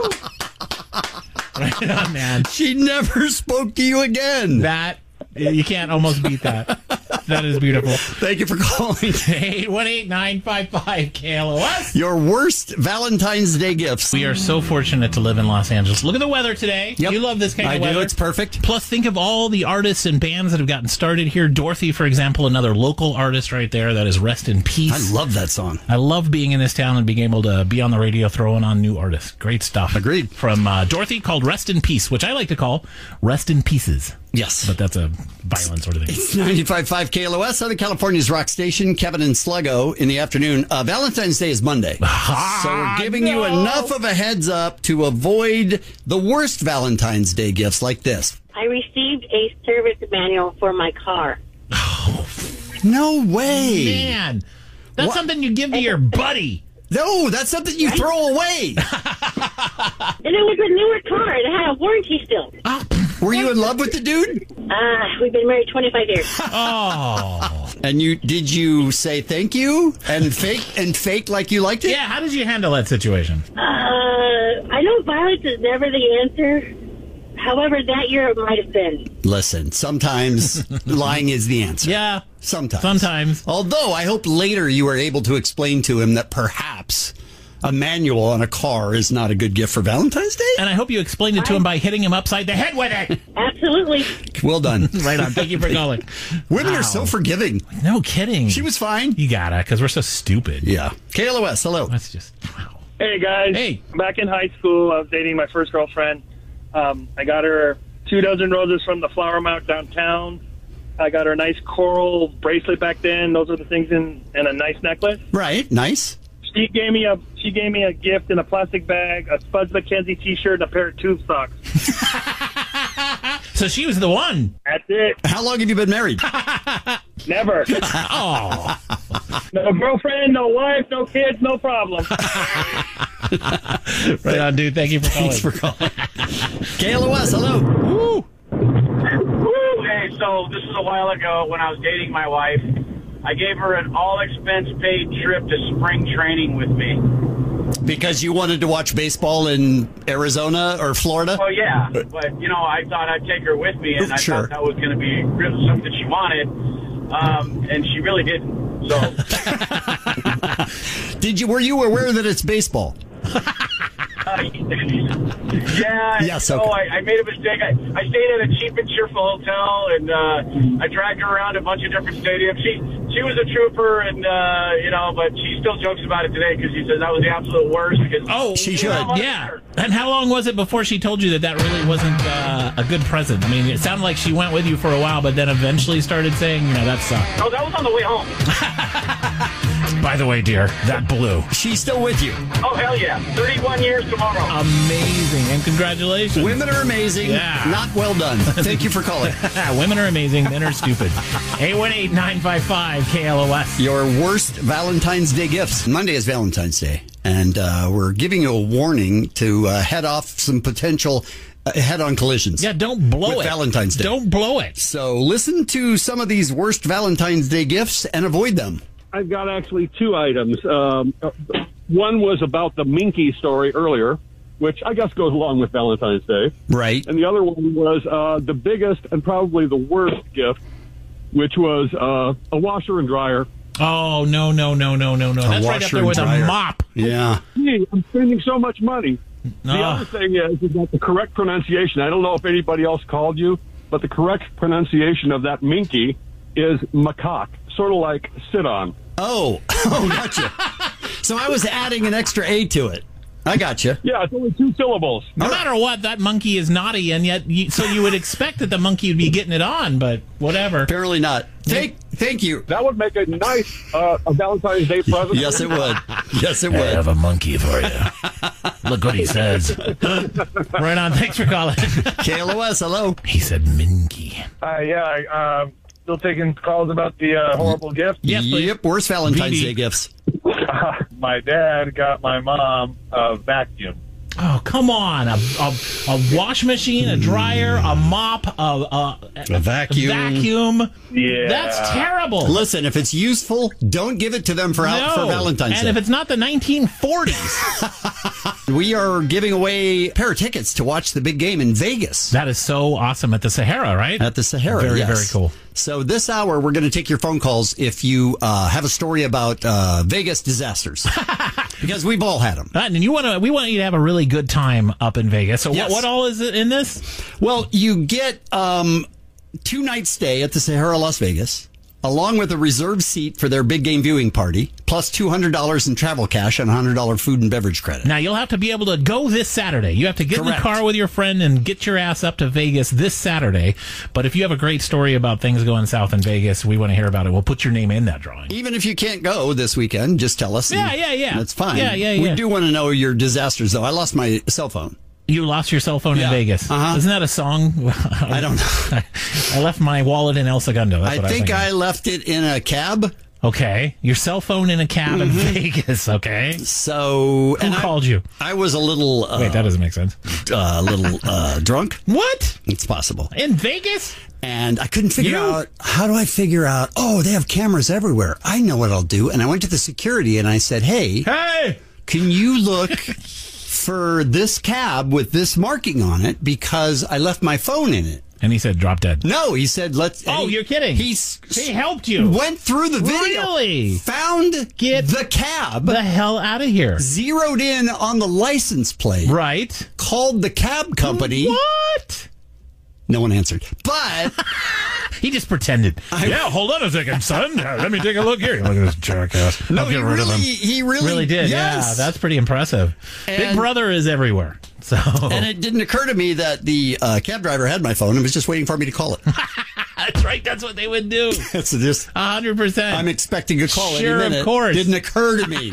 [SPEAKER 2] Right on, man.
[SPEAKER 1] She never spoke to you again.
[SPEAKER 2] That you can't almost beat that. That is beautiful.
[SPEAKER 1] Thank you for calling.
[SPEAKER 2] eight one eight, nine five five, K L O S.
[SPEAKER 1] Your worst Valentine's Day gifts.
[SPEAKER 2] We are so fortunate to live in Los Angeles. Look at the weather today.
[SPEAKER 1] Yep.
[SPEAKER 2] You love this kind
[SPEAKER 1] I
[SPEAKER 2] of
[SPEAKER 1] do.
[SPEAKER 2] weather.
[SPEAKER 1] It's perfect.
[SPEAKER 2] Plus, think of all the artists and bands that have gotten started here. Dorothy, for example, another local artist right there. That is Rest in Peace.
[SPEAKER 1] I love that song.
[SPEAKER 2] I love being in this town and being able to be on the radio throwing on new artists. Great stuff.
[SPEAKER 1] Agreed.
[SPEAKER 2] From uh, Dorothy, called Rest in Peace, which I like to call Rest in Pieces.
[SPEAKER 1] Yes.
[SPEAKER 2] But that's a violent sort of thing.
[SPEAKER 1] It's ninety-five point five K L O S, Southern California's rock station. Kevin and Sluggo in the afternoon. Uh, Valentine's Day is Monday. So we're giving
[SPEAKER 2] no.
[SPEAKER 1] you enough of a heads up to avoid the worst Valentine's Day gifts like this.
[SPEAKER 9] I received a service manual for my car.
[SPEAKER 1] No way.
[SPEAKER 2] Man, that's
[SPEAKER 1] What?
[SPEAKER 2] something you give to your buddy.
[SPEAKER 1] No, that's something you throw away.
[SPEAKER 9] And it was a newer car. It had a warranty still.
[SPEAKER 1] Were you in love with the dude?
[SPEAKER 9] Uh, we've been married twenty-five years.
[SPEAKER 2] Oh.
[SPEAKER 1] And you did you say thank you and fake and fake like you liked it?
[SPEAKER 2] Yeah, how did you handle that situation?
[SPEAKER 9] Uh, I know violence is never the answer. However, that year it might have been.
[SPEAKER 1] Listen, sometimes lying is the answer.
[SPEAKER 2] Yeah.
[SPEAKER 1] Sometimes.
[SPEAKER 2] Sometimes.
[SPEAKER 1] Although I hope later you were able to explain to him that perhaps a manual on a car is not a good gift for Valentine's Day.
[SPEAKER 2] And I hope you explained it to him by hitting him upside the head with it.
[SPEAKER 9] Absolutely.
[SPEAKER 1] Well done.
[SPEAKER 2] Right on. Thank you for calling.
[SPEAKER 1] Women
[SPEAKER 2] Wow.
[SPEAKER 1] are so forgiving.
[SPEAKER 2] No kidding.
[SPEAKER 1] She was fine.
[SPEAKER 2] You gotta, because we're so stupid.
[SPEAKER 1] Yeah. K L O S, hello.
[SPEAKER 2] That's just, wow.
[SPEAKER 10] Hey, guys.
[SPEAKER 2] Hey.
[SPEAKER 10] Back in high school, I was dating my first girlfriend. Um, I got her two dozen roses from the flower mart downtown. I got her a nice coral bracelet back then. Those are the things in, and a nice necklace.
[SPEAKER 1] Right. Nice.
[SPEAKER 10] She gave me a she gave me a gift in a plastic bag, a Spuds MacKenzie T-shirt, and a pair of tube socks.
[SPEAKER 2] So she was the one.
[SPEAKER 10] That's it.
[SPEAKER 1] How long have you been married?
[SPEAKER 10] Never.
[SPEAKER 2] Oh.
[SPEAKER 10] No girlfriend, no wife, no kids, no problem.
[SPEAKER 2] Right on, dude. Thank you for calling.
[SPEAKER 1] Thanks for calling. K L O S, hello.
[SPEAKER 2] Woo.
[SPEAKER 11] Hey, so this was a while ago when I was dating my wife. I gave her an all-expense-paid trip to spring training with me.
[SPEAKER 1] Because you wanted to watch baseball in Arizona or Florida?
[SPEAKER 11] Well, yeah, but, you know, I thought I'd take her with me, and I
[SPEAKER 1] Sure.
[SPEAKER 11] thought that was going to be really something she wanted, um, and she really didn't. So,
[SPEAKER 1] Did you? Were you aware that it's baseball?
[SPEAKER 11] uh, yeah,
[SPEAKER 1] Yes,
[SPEAKER 11] so
[SPEAKER 1] okay.
[SPEAKER 11] I, I made a mistake. I, I stayed at a cheap and cheerful hotel, and uh, I dragged her around a bunch of different stadiums. She she was a trooper, and uh, you know, but she still jokes about it today because she says that was the absolute worst. Because
[SPEAKER 2] Oh,
[SPEAKER 1] She
[SPEAKER 11] you
[SPEAKER 1] should,
[SPEAKER 11] know how much
[SPEAKER 2] yeah.
[SPEAKER 11] her-
[SPEAKER 2] And how long was it before she told you that that really wasn't uh, a good present? I mean, it sounded like she went with you for a while, but then eventually started saying, you know, that sucked.
[SPEAKER 11] Oh, that was on the way home.
[SPEAKER 2] By the way, dear, that blew.
[SPEAKER 1] She's still with you.
[SPEAKER 11] Oh, hell yeah. thirty-one years tomorrow.
[SPEAKER 2] Amazing. And congratulations.
[SPEAKER 1] Women are amazing.
[SPEAKER 2] Yeah.
[SPEAKER 1] Not well done. Thank you for calling.
[SPEAKER 2] Women are amazing. Men are stupid. eight one eight, nine five five, K L O S.
[SPEAKER 1] Your worst Valentine's Day gifts. Monday is Valentine's Day, and uh, we're giving you a warning to uh, head off some potential uh, head-on collisions.
[SPEAKER 2] Yeah, don't blow
[SPEAKER 1] with
[SPEAKER 2] it.
[SPEAKER 1] Valentine's Day.
[SPEAKER 2] Don't blow it.
[SPEAKER 1] So listen to some of these worst Valentine's Day gifts and avoid them.
[SPEAKER 12] I've got actually two items. Um, one was about the Minky story earlier, which I guess goes along with Valentine's Day.
[SPEAKER 1] Right.
[SPEAKER 12] And the other one was uh, the biggest and probably the worst gift, which was uh, a washer and dryer.
[SPEAKER 2] Oh, no, no, no, no, no, no. That's right up there with a mop.
[SPEAKER 1] Yeah.
[SPEAKER 12] Gee, I'm spending so much money. The
[SPEAKER 2] Ah.
[SPEAKER 12] other thing is, is that the correct pronunciation, I don't know if anybody else called you, but the correct pronunciation of that Minky is macaque, sort of like sit on.
[SPEAKER 1] Oh, oh, gotcha. So I was adding an extra A to it. I got you.
[SPEAKER 12] Yeah, it's only two syllables.
[SPEAKER 2] No matter what, that monkey is naughty, and yet, you, so you would expect that the monkey would be getting it on, but whatever.
[SPEAKER 1] Apparently not. Thank, thank you.
[SPEAKER 12] That would make a nice uh, a Valentine's Day present.
[SPEAKER 1] Yes, it would. Yes, it would.
[SPEAKER 2] I have a monkey for you. Look what he says. Right on. Thanks for calling.
[SPEAKER 1] K L O S, hello.
[SPEAKER 2] He said minky.
[SPEAKER 10] Uh, yeah, I, uh, still taking calls about the uh, horrible gift.
[SPEAKER 2] Yes, please.
[SPEAKER 1] Yep, worst Valentine's
[SPEAKER 2] V B.
[SPEAKER 1] Day gifts.
[SPEAKER 10] My dad got my mom a vacuum.
[SPEAKER 2] Oh, come on. A, a, a wash machine, a dryer, a mop, a, a,
[SPEAKER 1] A vacuum.
[SPEAKER 2] vacuum.
[SPEAKER 10] Yeah.
[SPEAKER 2] That's terrible.
[SPEAKER 1] Listen, if it's useful, don't give it to them for,
[SPEAKER 2] no.
[SPEAKER 1] for Valentine's
[SPEAKER 2] and
[SPEAKER 1] Day.
[SPEAKER 2] if it's not the nineteen forties.
[SPEAKER 1] We are giving away a pair of tickets to watch the big game in Vegas.
[SPEAKER 2] That is so awesome at the Sahara, right?
[SPEAKER 1] At the Sahara,
[SPEAKER 2] Very,
[SPEAKER 1] yes.
[SPEAKER 2] very cool.
[SPEAKER 1] So this hour, we're going to take your phone calls if you uh, have a story about uh, Vegas disasters. Because we've all had them.
[SPEAKER 2] Uh, and you want to? We want you to have a really good time up in Vegas. So
[SPEAKER 1] Yes.
[SPEAKER 2] what, what all is it in this?
[SPEAKER 1] Well, you get um, two nights stay at the Sahara Las Vegas, along with a reserved seat for their big game viewing party, plus two hundred dollars in travel cash and one hundred dollars food and beverage credit.
[SPEAKER 2] Now, you'll have to be able to go this Saturday. You have to get in
[SPEAKER 1] Correct.
[SPEAKER 2] the car with your friend and get your ass up to Vegas this Saturday. But if you have a great story about things going south in Vegas, we want to hear about it. We'll put your name in that drawing.
[SPEAKER 1] Even if you can't go this weekend, just tell us.
[SPEAKER 2] Yeah,
[SPEAKER 1] and
[SPEAKER 2] yeah, yeah.
[SPEAKER 1] That's fine.
[SPEAKER 2] Yeah, yeah, yeah.
[SPEAKER 1] We do want to know your disasters, though. I lost my cell phone.
[SPEAKER 2] You lost your cell phone
[SPEAKER 1] Yeah.
[SPEAKER 2] in Vegas.
[SPEAKER 1] Uh-huh.
[SPEAKER 2] Isn't that a song?
[SPEAKER 1] I don't know.
[SPEAKER 2] I left my wallet in El Segundo. That's
[SPEAKER 1] I
[SPEAKER 2] what I
[SPEAKER 1] think
[SPEAKER 2] was
[SPEAKER 1] I
[SPEAKER 2] thinking.
[SPEAKER 1] left it in a cab.
[SPEAKER 2] Okay. Your cell phone in a cab in Vegas. Okay.
[SPEAKER 1] So
[SPEAKER 2] Who
[SPEAKER 1] and
[SPEAKER 2] called you?
[SPEAKER 1] I, I was a little. Uh,
[SPEAKER 2] Wait, that doesn't make sense.
[SPEAKER 1] A little uh, drunk.
[SPEAKER 2] What?
[SPEAKER 1] It's possible.
[SPEAKER 2] In Vegas?
[SPEAKER 1] And I couldn't figure
[SPEAKER 2] You?
[SPEAKER 1] out, how do I figure out, oh, they have cameras everywhere. I know what I'll do. And I went to the security and I said, hey,
[SPEAKER 2] Hey!
[SPEAKER 1] can you look for this cab with this marking on it? Because I left my phone in it.
[SPEAKER 2] And he said, drop dead.
[SPEAKER 1] No, he said, let's.
[SPEAKER 2] Oh,
[SPEAKER 1] he-
[SPEAKER 2] you're kidding.
[SPEAKER 1] He's,
[SPEAKER 2] He helped you.
[SPEAKER 1] went through the video.
[SPEAKER 2] Really?
[SPEAKER 1] Found
[SPEAKER 2] Get
[SPEAKER 1] the cab.
[SPEAKER 2] the hell out of here.
[SPEAKER 1] Zeroed in on the license plate.
[SPEAKER 2] Right.
[SPEAKER 1] Called the cab company.
[SPEAKER 2] What?
[SPEAKER 1] No one answered. But
[SPEAKER 2] He just pretended. yeah, hold on a second, son. Uh, Let me take a look here. Look at this jackass.
[SPEAKER 1] no,
[SPEAKER 2] I'll
[SPEAKER 1] he
[SPEAKER 2] get rid
[SPEAKER 1] really,
[SPEAKER 2] of him.
[SPEAKER 1] he really,
[SPEAKER 2] Really did.
[SPEAKER 1] yes.
[SPEAKER 2] Yeah, that's pretty impressive. Big
[SPEAKER 1] And-
[SPEAKER 2] Brother is everywhere. So
[SPEAKER 1] And it didn't occur to me that the uh, cab driver had my phone and was just waiting for me to call it.
[SPEAKER 2] that's right. That's what they would do.
[SPEAKER 1] That's just.
[SPEAKER 2] A hundred percent.
[SPEAKER 1] I'm expecting a call
[SPEAKER 2] Sure,
[SPEAKER 1] any
[SPEAKER 2] of
[SPEAKER 1] minute.
[SPEAKER 2] course.
[SPEAKER 1] Didn't occur to me.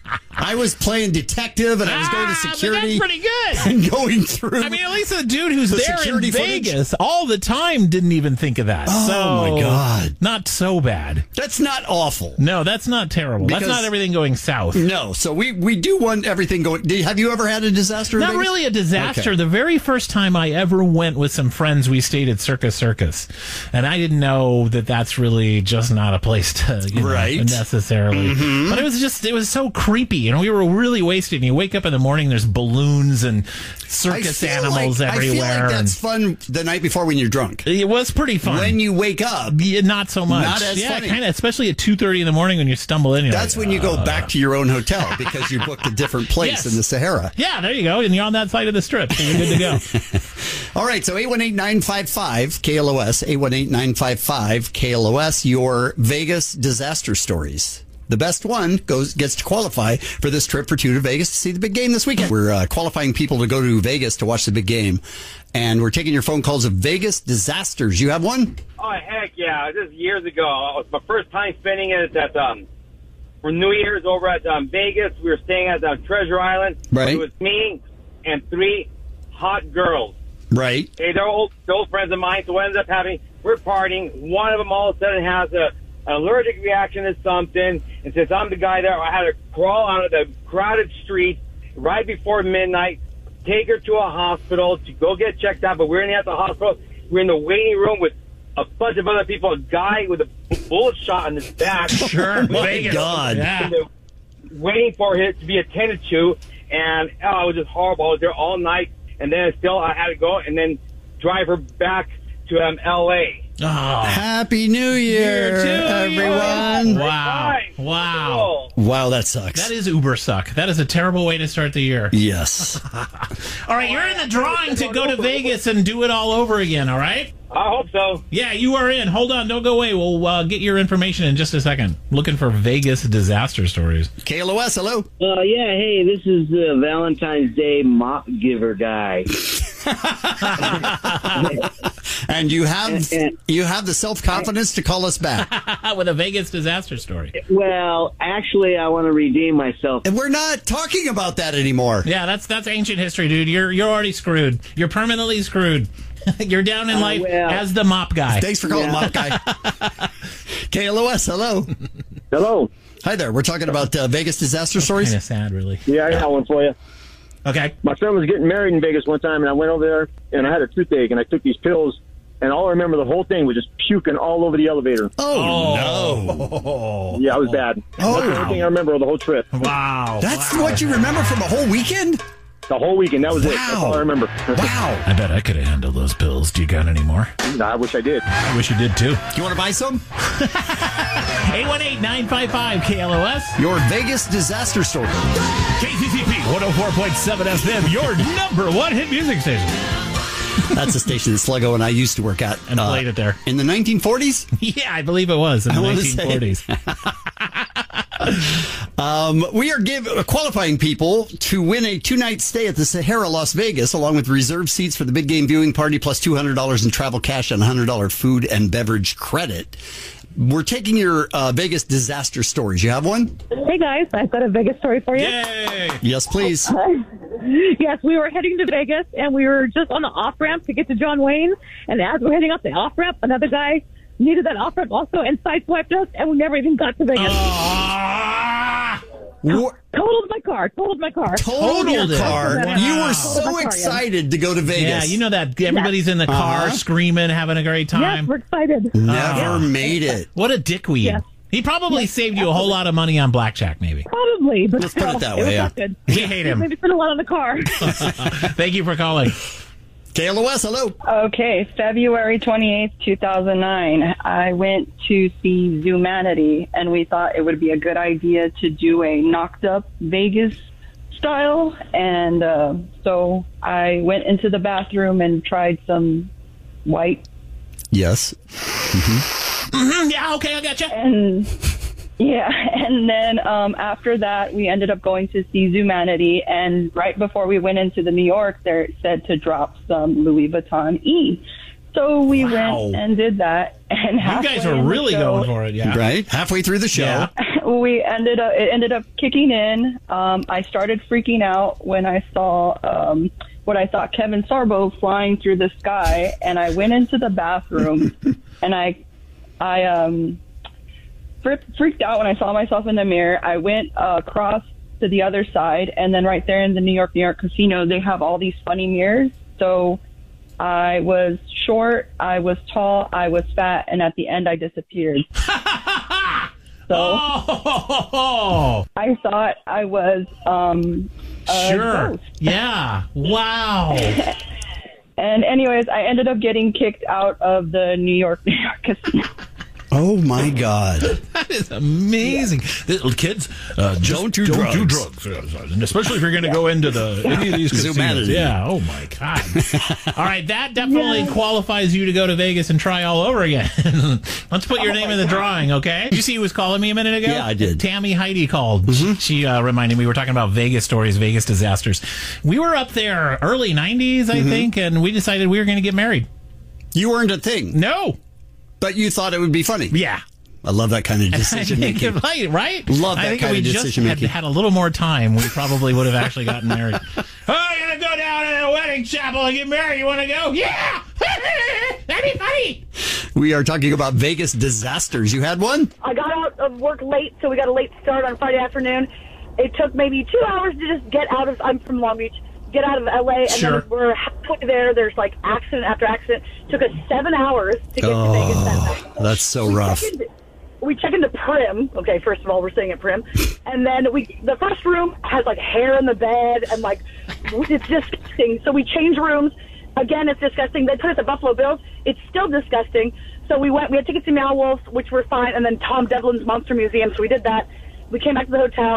[SPEAKER 1] I was playing detective and I was going to
[SPEAKER 2] Ah, but
[SPEAKER 1] security
[SPEAKER 2] that's pretty good.
[SPEAKER 1] and going through.
[SPEAKER 2] I mean, at least the dude who's
[SPEAKER 1] The
[SPEAKER 2] there in
[SPEAKER 1] security footage?
[SPEAKER 2] Vegas all the time didn't even think of that.
[SPEAKER 1] Oh,
[SPEAKER 2] so,
[SPEAKER 1] my God.
[SPEAKER 2] Not so bad.
[SPEAKER 1] That's not awful.
[SPEAKER 2] No, that's not terrible.
[SPEAKER 1] Because-
[SPEAKER 2] that's not everything going south.
[SPEAKER 1] No, so we, we do want everything going. Did, have you ever had a disaster? in
[SPEAKER 2] Not
[SPEAKER 1] Vegas?
[SPEAKER 2] really a disaster.
[SPEAKER 1] Okay.
[SPEAKER 2] The very first time I ever went with some friends, we stayed at Circus Circus, and I didn't know that that's really just not a place to, you know,
[SPEAKER 1] Right.
[SPEAKER 2] necessarily.
[SPEAKER 1] Mhm.
[SPEAKER 2] But it was just, it was so creepy. You know, we were really wasted. And you wake up in the morning, there's balloons and circus
[SPEAKER 1] I feel
[SPEAKER 2] animals
[SPEAKER 1] like,
[SPEAKER 2] everywhere.
[SPEAKER 1] I feel like
[SPEAKER 2] and
[SPEAKER 1] that's fun the night before when you're drunk.
[SPEAKER 2] it was pretty fun.
[SPEAKER 1] When you wake up,
[SPEAKER 2] Yeah, not so much.
[SPEAKER 1] Not as
[SPEAKER 2] yeah,
[SPEAKER 1] funny.
[SPEAKER 2] kind of, especially at two thirty in the morning when you stumble in. You're
[SPEAKER 1] that's
[SPEAKER 2] like,
[SPEAKER 1] when you go
[SPEAKER 2] uh,
[SPEAKER 1] back to your own hotel because you booked a different place
[SPEAKER 2] Yes.
[SPEAKER 1] in the Sahara.
[SPEAKER 2] Yeah, there you go. And you're on that side of the strip, so you're good to go.
[SPEAKER 1] All right, so eight one eight, nine five five, K L O S, eight one eight, nine five five, K L O S, your Vegas disaster stories. The best one goes gets to qualify for this trip for two to Vegas to see the big game this weekend. We're uh, qualifying people to go to Vegas to watch the big game, and we're taking your phone calls of Vegas disasters. You have one?
[SPEAKER 13] Oh, heck yeah. This is years ago. It was my first time spending it at, um, for New Year's over at um, Vegas. We were staying at uh, Treasure Island.
[SPEAKER 1] Right.
[SPEAKER 13] It was me and three hot girls.
[SPEAKER 1] Right.
[SPEAKER 13] Hey, they're old, they're old friends of mine. So what ends up happening, we're partying. One of them all of a sudden has a, an allergic reaction to something. And since I'm the guy there, I had to crawl out of the crowded street right before midnight, take her to a hospital to go get checked out. But we're in at the hospital. We're in the waiting room with a bunch of other people. A guy with a bullet shot in his back.
[SPEAKER 2] Sure,
[SPEAKER 1] Oh, my
[SPEAKER 2] Vegas.
[SPEAKER 1] God.
[SPEAKER 2] Yeah.
[SPEAKER 13] And they're waiting for it to be attended to. And oh, it was just horrible. I was there all night. And then still I had to go and then drive her back to um, L A
[SPEAKER 2] Oh.
[SPEAKER 1] Happy New Year,
[SPEAKER 2] Year to
[SPEAKER 1] everyone.
[SPEAKER 2] you. Wow. Wow.
[SPEAKER 1] Wow, that sucks.
[SPEAKER 2] That is uber suck. That is a terrible way to start the year.
[SPEAKER 1] Yes.
[SPEAKER 2] All right, you're in the drawing to go to Vegas and do it all over again, all right?
[SPEAKER 13] I hope so.
[SPEAKER 2] Yeah, you are in. Hold on, don't go away. We'll uh, get your information in just a second. Looking for Vegas disaster stories.
[SPEAKER 1] K L O S, hello.
[SPEAKER 4] Uh, yeah, hey, this is the Valentine's Day mop giver guy.
[SPEAKER 1] And you have you have the self-confidence to call us back.
[SPEAKER 2] With a Vegas disaster story.
[SPEAKER 4] Well, actually, I want to redeem myself.
[SPEAKER 1] And we're not talking about that anymore.
[SPEAKER 2] Yeah, that's that's ancient history, dude. You're you're already screwed. You're permanently screwed. You're down in
[SPEAKER 4] Uh,
[SPEAKER 2] life
[SPEAKER 4] well,
[SPEAKER 2] as the mop guy.
[SPEAKER 1] Thanks for calling,
[SPEAKER 4] Yeah.
[SPEAKER 1] Mop Guy. K L O S, hello.
[SPEAKER 7] Hello.
[SPEAKER 1] Hi there. We're talking about uh, Vegas disaster stories.
[SPEAKER 2] Kind of sad, really.
[SPEAKER 7] Yeah, I got one for you.
[SPEAKER 2] Okay.
[SPEAKER 7] My friend was getting married in Vegas one time, and I went over there, and I had a toothache, and I took these pills, and all I remember the whole thing was just puking all over the elevator.
[SPEAKER 1] Oh,
[SPEAKER 2] no.
[SPEAKER 7] Yeah, it was bad.
[SPEAKER 1] Oh.
[SPEAKER 7] That's the only thing I remember of the whole trip.
[SPEAKER 2] Wow.
[SPEAKER 1] That's
[SPEAKER 2] wow.
[SPEAKER 1] what you remember from a whole weekend?
[SPEAKER 7] The whole weekend, that was it. That's
[SPEAKER 1] Wow.
[SPEAKER 7] all I remember.
[SPEAKER 1] Wow.
[SPEAKER 2] I bet I could have handled those pills. Do you got any more?
[SPEAKER 7] I wish I did.
[SPEAKER 2] I wish you did, too.
[SPEAKER 1] You want to buy some?
[SPEAKER 2] eight one eight, nine five five, K L O S.
[SPEAKER 1] Your Vegas disaster story.
[SPEAKER 2] K C C P one oh four point seven F M, your number one hit music station.
[SPEAKER 1] That's a station that Sluggo and I used to work at.
[SPEAKER 2] And played it there.
[SPEAKER 1] In the nineteen forties?
[SPEAKER 2] Yeah, I believe it was in the
[SPEAKER 1] I wanna
[SPEAKER 2] nineteen forties.
[SPEAKER 1] Um, we are give, uh, qualifying people to win a two-night stay at the Sahara, Las Vegas, along with reserved seats for the big game viewing party, plus two hundred dollars in travel cash and one hundred dollars food and beverage credit. We're taking your uh, Vegas disaster stories. You have one?
[SPEAKER 5] Hey guys, I've got a Vegas story for you.
[SPEAKER 2] Yay!
[SPEAKER 1] Yes, please.
[SPEAKER 5] Yes, we were heading to Vegas, and we were just on the off ramp to get to John Wayne. And as we're heading up the off ramp, another guy needed that off ramp also and sideswiped us, and we never even got to Vegas.
[SPEAKER 2] Ah!
[SPEAKER 1] What?
[SPEAKER 5] Totaled my car. Totaled my car.
[SPEAKER 1] Totaled your
[SPEAKER 2] Totaled it.
[SPEAKER 1] car.
[SPEAKER 5] Wow.
[SPEAKER 1] You were
[SPEAKER 5] Totaled
[SPEAKER 1] so
[SPEAKER 5] my car, yeah.
[SPEAKER 1] excited to go to Vegas.
[SPEAKER 2] Yeah, you know that everybody's in the car
[SPEAKER 1] Uh-huh.
[SPEAKER 2] screaming, having a great
[SPEAKER 5] Yes,
[SPEAKER 2] time.
[SPEAKER 5] we're excited.
[SPEAKER 1] Never made it.
[SPEAKER 2] What a dickweed.
[SPEAKER 5] Yes.
[SPEAKER 2] He probably saved you a whole lot of money on blackjack, maybe.
[SPEAKER 5] Probably, but
[SPEAKER 1] Let's put it
[SPEAKER 5] still,
[SPEAKER 1] that
[SPEAKER 5] was
[SPEAKER 1] way, yeah.
[SPEAKER 5] not good.
[SPEAKER 2] We hate him.
[SPEAKER 5] Maybe spent a lot on the car.
[SPEAKER 2] Thank you for calling.
[SPEAKER 1] K L O S, hello.
[SPEAKER 14] Okay, February twenty-eighth, two thousand nine. I went to see Zoomanity, and we thought it would be a good idea to do a knocked up Vegas style. And uh, so I went into the bathroom and tried some white.
[SPEAKER 1] Yes.
[SPEAKER 2] Mm-hmm, yeah, okay, I gotcha.
[SPEAKER 14] And yeah, and then um, after that, we ended up going to see Zoomanity. And right before we went into the New York, they said to drop some Louis Vuitton E. So we
[SPEAKER 2] Wow.
[SPEAKER 14] went and did that. And
[SPEAKER 2] You guys
[SPEAKER 14] halfway
[SPEAKER 2] are
[SPEAKER 14] in the
[SPEAKER 2] really
[SPEAKER 14] show,
[SPEAKER 2] going for it, yeah.
[SPEAKER 1] Right? Halfway through the show.
[SPEAKER 2] Yeah.
[SPEAKER 14] we ended up it ended up kicking in. Um, I started freaking out when I saw um, what I thought Kevin Sorbo flying through the sky, and I went into the bathroom and I I um fr- freaked out when I saw myself in the mirror. I went uh, across to the other side, and then right there in the New York New York Casino, they have all these funny mirrors. So I was short, I was tall, I was fat, and at the end I disappeared. So
[SPEAKER 2] Oh,
[SPEAKER 14] I thought I was um, a
[SPEAKER 2] sure.
[SPEAKER 14] ghost.
[SPEAKER 2] Yeah. Wow.
[SPEAKER 14] And anyways, I ended up getting kicked out of the New York New York casino.
[SPEAKER 1] Oh, my God.
[SPEAKER 2] That is amazing. Th- Kids, uh, just
[SPEAKER 1] Don't do
[SPEAKER 2] don't do
[SPEAKER 1] drugs.
[SPEAKER 2] drugs. And especially if you're going to go into the any of these casinos.
[SPEAKER 1] Zoomanity.
[SPEAKER 2] Yeah. Oh, my God. All right. That definitely
[SPEAKER 14] Yeah.
[SPEAKER 2] qualifies you to go to Vegas and try all over again. Let's put your
[SPEAKER 14] Oh
[SPEAKER 2] name
[SPEAKER 14] my
[SPEAKER 2] in the
[SPEAKER 14] God.
[SPEAKER 2] drawing, okay? Did you see who was calling me a minute ago?
[SPEAKER 1] Yeah, I did.
[SPEAKER 2] Tammy Heidi called. She uh, reminded me we were talking about Vegas stories, Vegas disasters. We were up there early nineties, I think, and we decided we were going to get married.
[SPEAKER 1] You weren't a thing,
[SPEAKER 2] No.
[SPEAKER 1] but you thought it would be funny.
[SPEAKER 2] Yeah.
[SPEAKER 1] I love that kind of
[SPEAKER 2] I
[SPEAKER 1] decision
[SPEAKER 2] think
[SPEAKER 1] making.
[SPEAKER 2] you're right, right?
[SPEAKER 1] Love
[SPEAKER 2] I
[SPEAKER 1] that
[SPEAKER 2] think
[SPEAKER 1] kind
[SPEAKER 2] if
[SPEAKER 1] of
[SPEAKER 2] we just
[SPEAKER 1] decision
[SPEAKER 2] had
[SPEAKER 1] making.
[SPEAKER 2] had a little more time, we probably would have actually gotten married. Oh, you're going to go down to the wedding chapel and get married. You want to go? Yeah! That'd be funny!
[SPEAKER 1] We are talking about Vegas disasters. You had one?
[SPEAKER 15] I got out of work late, so we got a late start on Friday afternoon. It took maybe two hours to just get out of, I'm from Long Beach, get out of L A, and
[SPEAKER 2] Sure.
[SPEAKER 15] then we're halfway there. There's like accident after accident. It took us seven hours to get
[SPEAKER 1] Oh,
[SPEAKER 15] to Vegas that night.
[SPEAKER 1] that's so rough.
[SPEAKER 15] Check into- We check into Prim. Okay, first of all, we're staying at Prim, and then we the first room has like hair in the bed and like it's disgusting. So we change rooms. Again, it's disgusting. They put us at Buffalo Bills. It's still disgusting. So we went. We had tickets to Meow Wolf, which were fine, and then Tom Devlin's Monster Museum. So we did that. We came back to the hotel.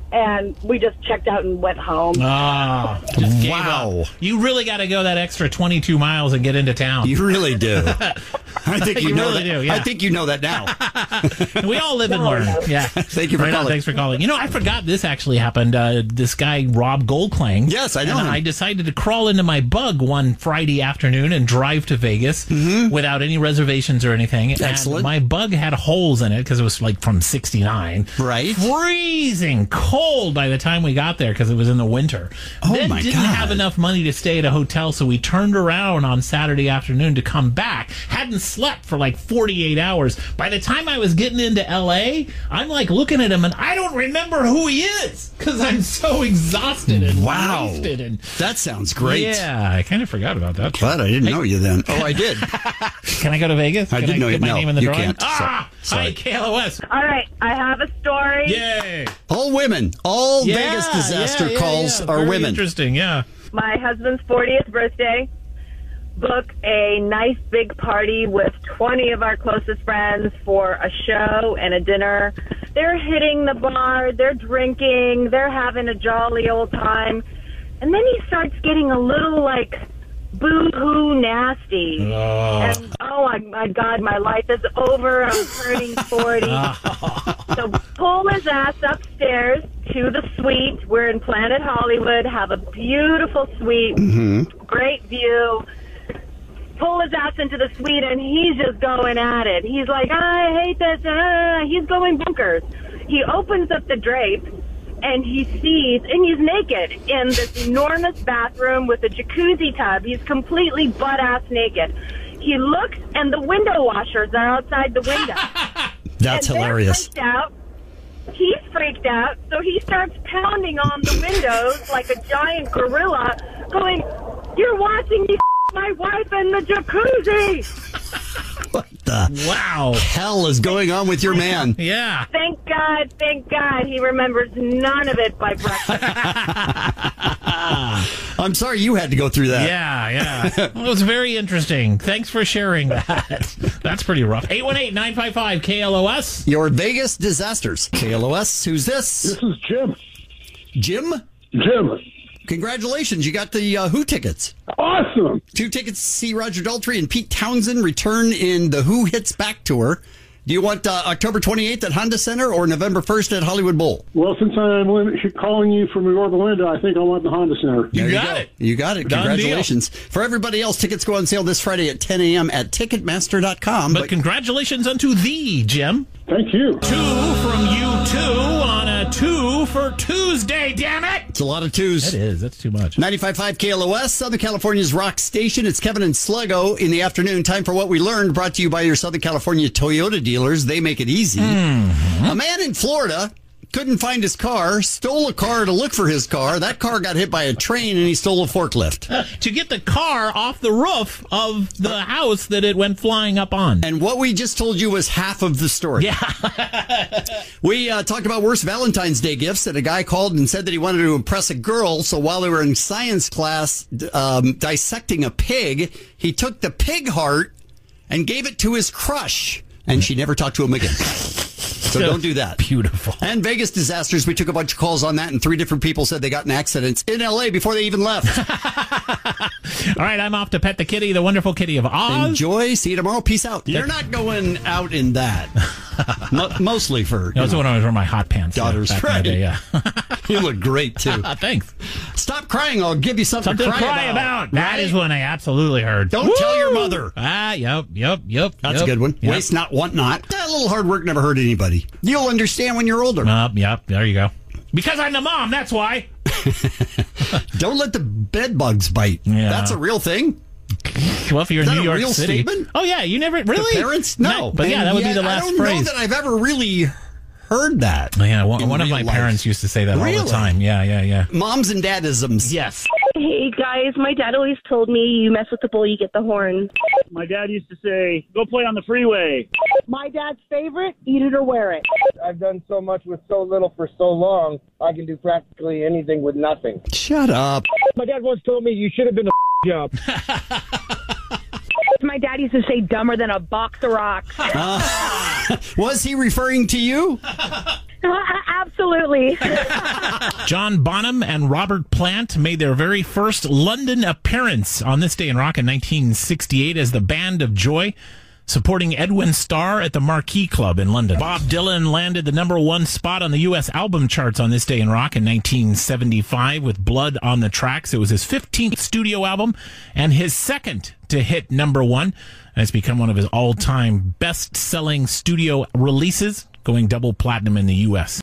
[SPEAKER 15] and we just checked out and went home.
[SPEAKER 2] Ah, just gave
[SPEAKER 1] Wow.
[SPEAKER 2] up. You really got to go that extra twenty-two miles and get into town.
[SPEAKER 1] You really do. I think you,
[SPEAKER 2] You
[SPEAKER 1] know
[SPEAKER 2] really
[SPEAKER 1] that.
[SPEAKER 2] do, yeah.
[SPEAKER 1] I think you know that now.
[SPEAKER 2] We all live and learn. Yeah.
[SPEAKER 1] Thank you for
[SPEAKER 2] Right on,
[SPEAKER 1] calling.
[SPEAKER 2] thanks for calling. You know, I forgot this actually happened. Uh, this guy, Rob Goldklang.
[SPEAKER 1] Yes, I know
[SPEAKER 2] and
[SPEAKER 1] him.
[SPEAKER 2] I decided to crawl into my bug one Friday afternoon and drive to Vegas without any reservations or anything.
[SPEAKER 1] Mm-hmm. Excellent.
[SPEAKER 2] And my bug had holes in it because it was like from sixty-nine.
[SPEAKER 1] Right.
[SPEAKER 2] Freezing cold by the time we got there because it was in the winter.
[SPEAKER 1] Oh,
[SPEAKER 2] then
[SPEAKER 1] my
[SPEAKER 2] didn't
[SPEAKER 1] God.
[SPEAKER 2] have enough money to stay at a hotel, so we turned around on Saturday afternoon to come back. Hadn't slept for like forty-eight hours. By the time I was getting into L A, I'm like looking at him and I don't remember who he is because I'm so exhausted and
[SPEAKER 1] Wow.
[SPEAKER 2] wasted. And
[SPEAKER 1] That sounds great.
[SPEAKER 2] yeah, I kind of forgot about that.
[SPEAKER 1] Glad I didn't know you then. Oh, I did.
[SPEAKER 2] Can I go to Vegas?
[SPEAKER 1] I
[SPEAKER 2] Can
[SPEAKER 1] didn't know
[SPEAKER 2] get
[SPEAKER 1] you-
[SPEAKER 2] my
[SPEAKER 1] no,
[SPEAKER 2] name in the
[SPEAKER 1] you
[SPEAKER 2] drawing?
[SPEAKER 1] can't.
[SPEAKER 2] Ah,
[SPEAKER 1] So- sorry.
[SPEAKER 2] hi, K L O S.
[SPEAKER 16] All right, I have a story.
[SPEAKER 2] Yay.
[SPEAKER 1] All women. All
[SPEAKER 2] Yeah,
[SPEAKER 1] Vegas disaster
[SPEAKER 2] yeah, yeah,
[SPEAKER 1] calls
[SPEAKER 2] yeah.
[SPEAKER 1] are
[SPEAKER 2] Very
[SPEAKER 1] women.
[SPEAKER 2] Interesting, yeah.
[SPEAKER 16] My husband's fortieth birthday. Book a nice big party with twenty of our closest friends for a show and a dinner. They're hitting the bar, they're drinking, they're having a jolly old time. And then he starts getting a little like boo-hoo nasty.
[SPEAKER 2] Oh.
[SPEAKER 16] And oh my, my God, my life is over. I'm turning forty. So pull his ass upstairs to the suite. We're in Planet Hollywood, have a beautiful suite, great view. Pull his ass into the suite, and he's just going at it. He's like, I hate this. Ah. He's going bonkers. He opens up the drape, and he sees, and he's naked in this enormous bathroom with a jacuzzi tub. He's completely butt-ass naked. He looks, and the window washers are outside the window.
[SPEAKER 1] That's
[SPEAKER 16] And they're
[SPEAKER 1] hilarious.
[SPEAKER 16] freaked out. He's freaked out, so he starts pounding on the windows like a giant gorilla, going, you're watching me f- my wife in the jacuzzi.
[SPEAKER 1] What the
[SPEAKER 2] Wow.
[SPEAKER 1] hell is going on with your man?
[SPEAKER 2] Yeah.
[SPEAKER 16] Thank God, thank God he remembers none of it by breakfast.
[SPEAKER 1] I'm sorry you had to go through that.
[SPEAKER 2] Yeah, yeah. Well, it was very interesting. Thanks for sharing that. That's pretty rough. eight one eight, nine five five, K L O S.
[SPEAKER 1] Your Vegas disasters. K L O S, who's this?
[SPEAKER 12] This is Jim.
[SPEAKER 1] Jim?
[SPEAKER 12] Jim.
[SPEAKER 1] Congratulations, you got the uh, Who tickets.
[SPEAKER 12] Awesome.
[SPEAKER 1] Two tickets to see Roger Daltrey and Pete Townsend return in the Who Hits Back tour. Do you want uh, October twenty-eighth at Honda Center or November first at Hollywood Bowl?
[SPEAKER 12] Well, since I'm calling you from Yorba Linda, I think I want the Honda Center.
[SPEAKER 1] There
[SPEAKER 2] got
[SPEAKER 1] go.
[SPEAKER 2] it.
[SPEAKER 1] You got it.
[SPEAKER 2] Done
[SPEAKER 1] Congratulations. For everybody else, tickets go on sale this Friday at ten a.m. at Ticketmaster dot com.
[SPEAKER 2] But congratulations unto thee, Jim.
[SPEAKER 12] Thank you.
[SPEAKER 2] Two from you two on a two for Tuesday, damn it.
[SPEAKER 1] It's a lot of twos.
[SPEAKER 2] That is. That's too much.
[SPEAKER 1] ninety-five point five K L O S, Southern California's rock station. It's Kevin and Sluggo in the afternoon. Time for What We Learned, brought to you by your Southern California Toyota dealers. They make it easy.
[SPEAKER 2] Mm-hmm.
[SPEAKER 1] A man in Florida couldn't find his car, stole a car to look for his car. That car got hit by a train, and he stole a forklift.
[SPEAKER 2] To get the car off the roof of the house that it went flying up on.
[SPEAKER 1] And what we just told you was half of the story.
[SPEAKER 2] Yeah.
[SPEAKER 1] We uh, talked about worst Valentine's Day gifts, and a guy called and said that he wanted to impress a girl. So while they were in science class um, dissecting a pig, he took the pig heart and gave it to his crush. And she never talked to him again. So don't do that.
[SPEAKER 2] Beautiful.
[SPEAKER 1] And Vegas disasters, we took a bunch of calls on that, and three different people said they got in accidents in L A before they even left.
[SPEAKER 2] All right, I'm off to pet the kitty, the wonderful kitty of Oz.
[SPEAKER 1] Enjoy. See you tomorrow. Peace out. You're not going out in that. Mo- mostly for
[SPEAKER 2] That was when I was wearing my hot pants.
[SPEAKER 1] daughters.
[SPEAKER 2] Back in the
[SPEAKER 1] Right.
[SPEAKER 2] day, yeah.
[SPEAKER 1] You look great, too.
[SPEAKER 2] Thanks.
[SPEAKER 1] Stop crying. I'll give you something,
[SPEAKER 2] Something
[SPEAKER 1] to cry,
[SPEAKER 2] about.
[SPEAKER 1] about.
[SPEAKER 2] That
[SPEAKER 1] Right?
[SPEAKER 2] is one I absolutely heard.
[SPEAKER 1] Don't tell your mother.
[SPEAKER 2] Ah, yep, yep, yep.
[SPEAKER 1] That's
[SPEAKER 2] yep,
[SPEAKER 1] a good one.
[SPEAKER 2] Yep.
[SPEAKER 1] Waste not, want not. That little hard work never hurt anybody. You'll understand when you're older.
[SPEAKER 2] Yep, yep, there you go. Because I'm the mom, that's why.
[SPEAKER 1] Don't let the bed bugs bite.
[SPEAKER 2] Yeah.
[SPEAKER 1] That's a real thing.
[SPEAKER 2] Well, if you're
[SPEAKER 1] Is
[SPEAKER 2] in
[SPEAKER 1] that
[SPEAKER 2] New
[SPEAKER 1] a
[SPEAKER 2] York
[SPEAKER 1] real
[SPEAKER 2] City.
[SPEAKER 1] statement?
[SPEAKER 2] Oh, yeah, you never, really?
[SPEAKER 1] The parents? No.
[SPEAKER 2] No, but yeah,
[SPEAKER 1] And
[SPEAKER 2] that would be
[SPEAKER 1] yet
[SPEAKER 2] the last
[SPEAKER 1] I don't
[SPEAKER 2] phrase.
[SPEAKER 1] know that I've ever really heard that.
[SPEAKER 2] Yeah, one,
[SPEAKER 1] in
[SPEAKER 2] one of
[SPEAKER 1] real
[SPEAKER 2] my
[SPEAKER 1] life.
[SPEAKER 2] parents used to say that all
[SPEAKER 1] Really?
[SPEAKER 2] the time. Yeah, yeah, yeah.
[SPEAKER 1] Moms and dadisms.
[SPEAKER 2] Yes.
[SPEAKER 17] Hey guys, my dad always told me you mess with the bull, you get the horn.
[SPEAKER 18] My dad used to say, go play on the freeway.
[SPEAKER 15] My dad's favorite, eat it or wear it.
[SPEAKER 19] I've done so much with so little for so long, I can do practically anything with nothing.
[SPEAKER 1] Shut up.
[SPEAKER 19] My dad once told me you should have been a job.
[SPEAKER 15] My dad used to say dumber than a box of rocks.
[SPEAKER 1] Uh, was he referring to you?
[SPEAKER 15] Uh,
[SPEAKER 17] Absolutely.
[SPEAKER 2] John Bonham and Robert Plant made their very first London appearance on this day in rock in nineteen sixty-eight as the Band of Joy, supporting Edwin Starr at the Marquee Club in London. Bob Dylan landed the number one spot on the U S album charts on this day in rock in nineteen seventy-five with Blood on the Tracks. It was his fifteenth studio album and his second to hit number one. And it's become one of his all-time best-selling studio releases, going double platinum in the U S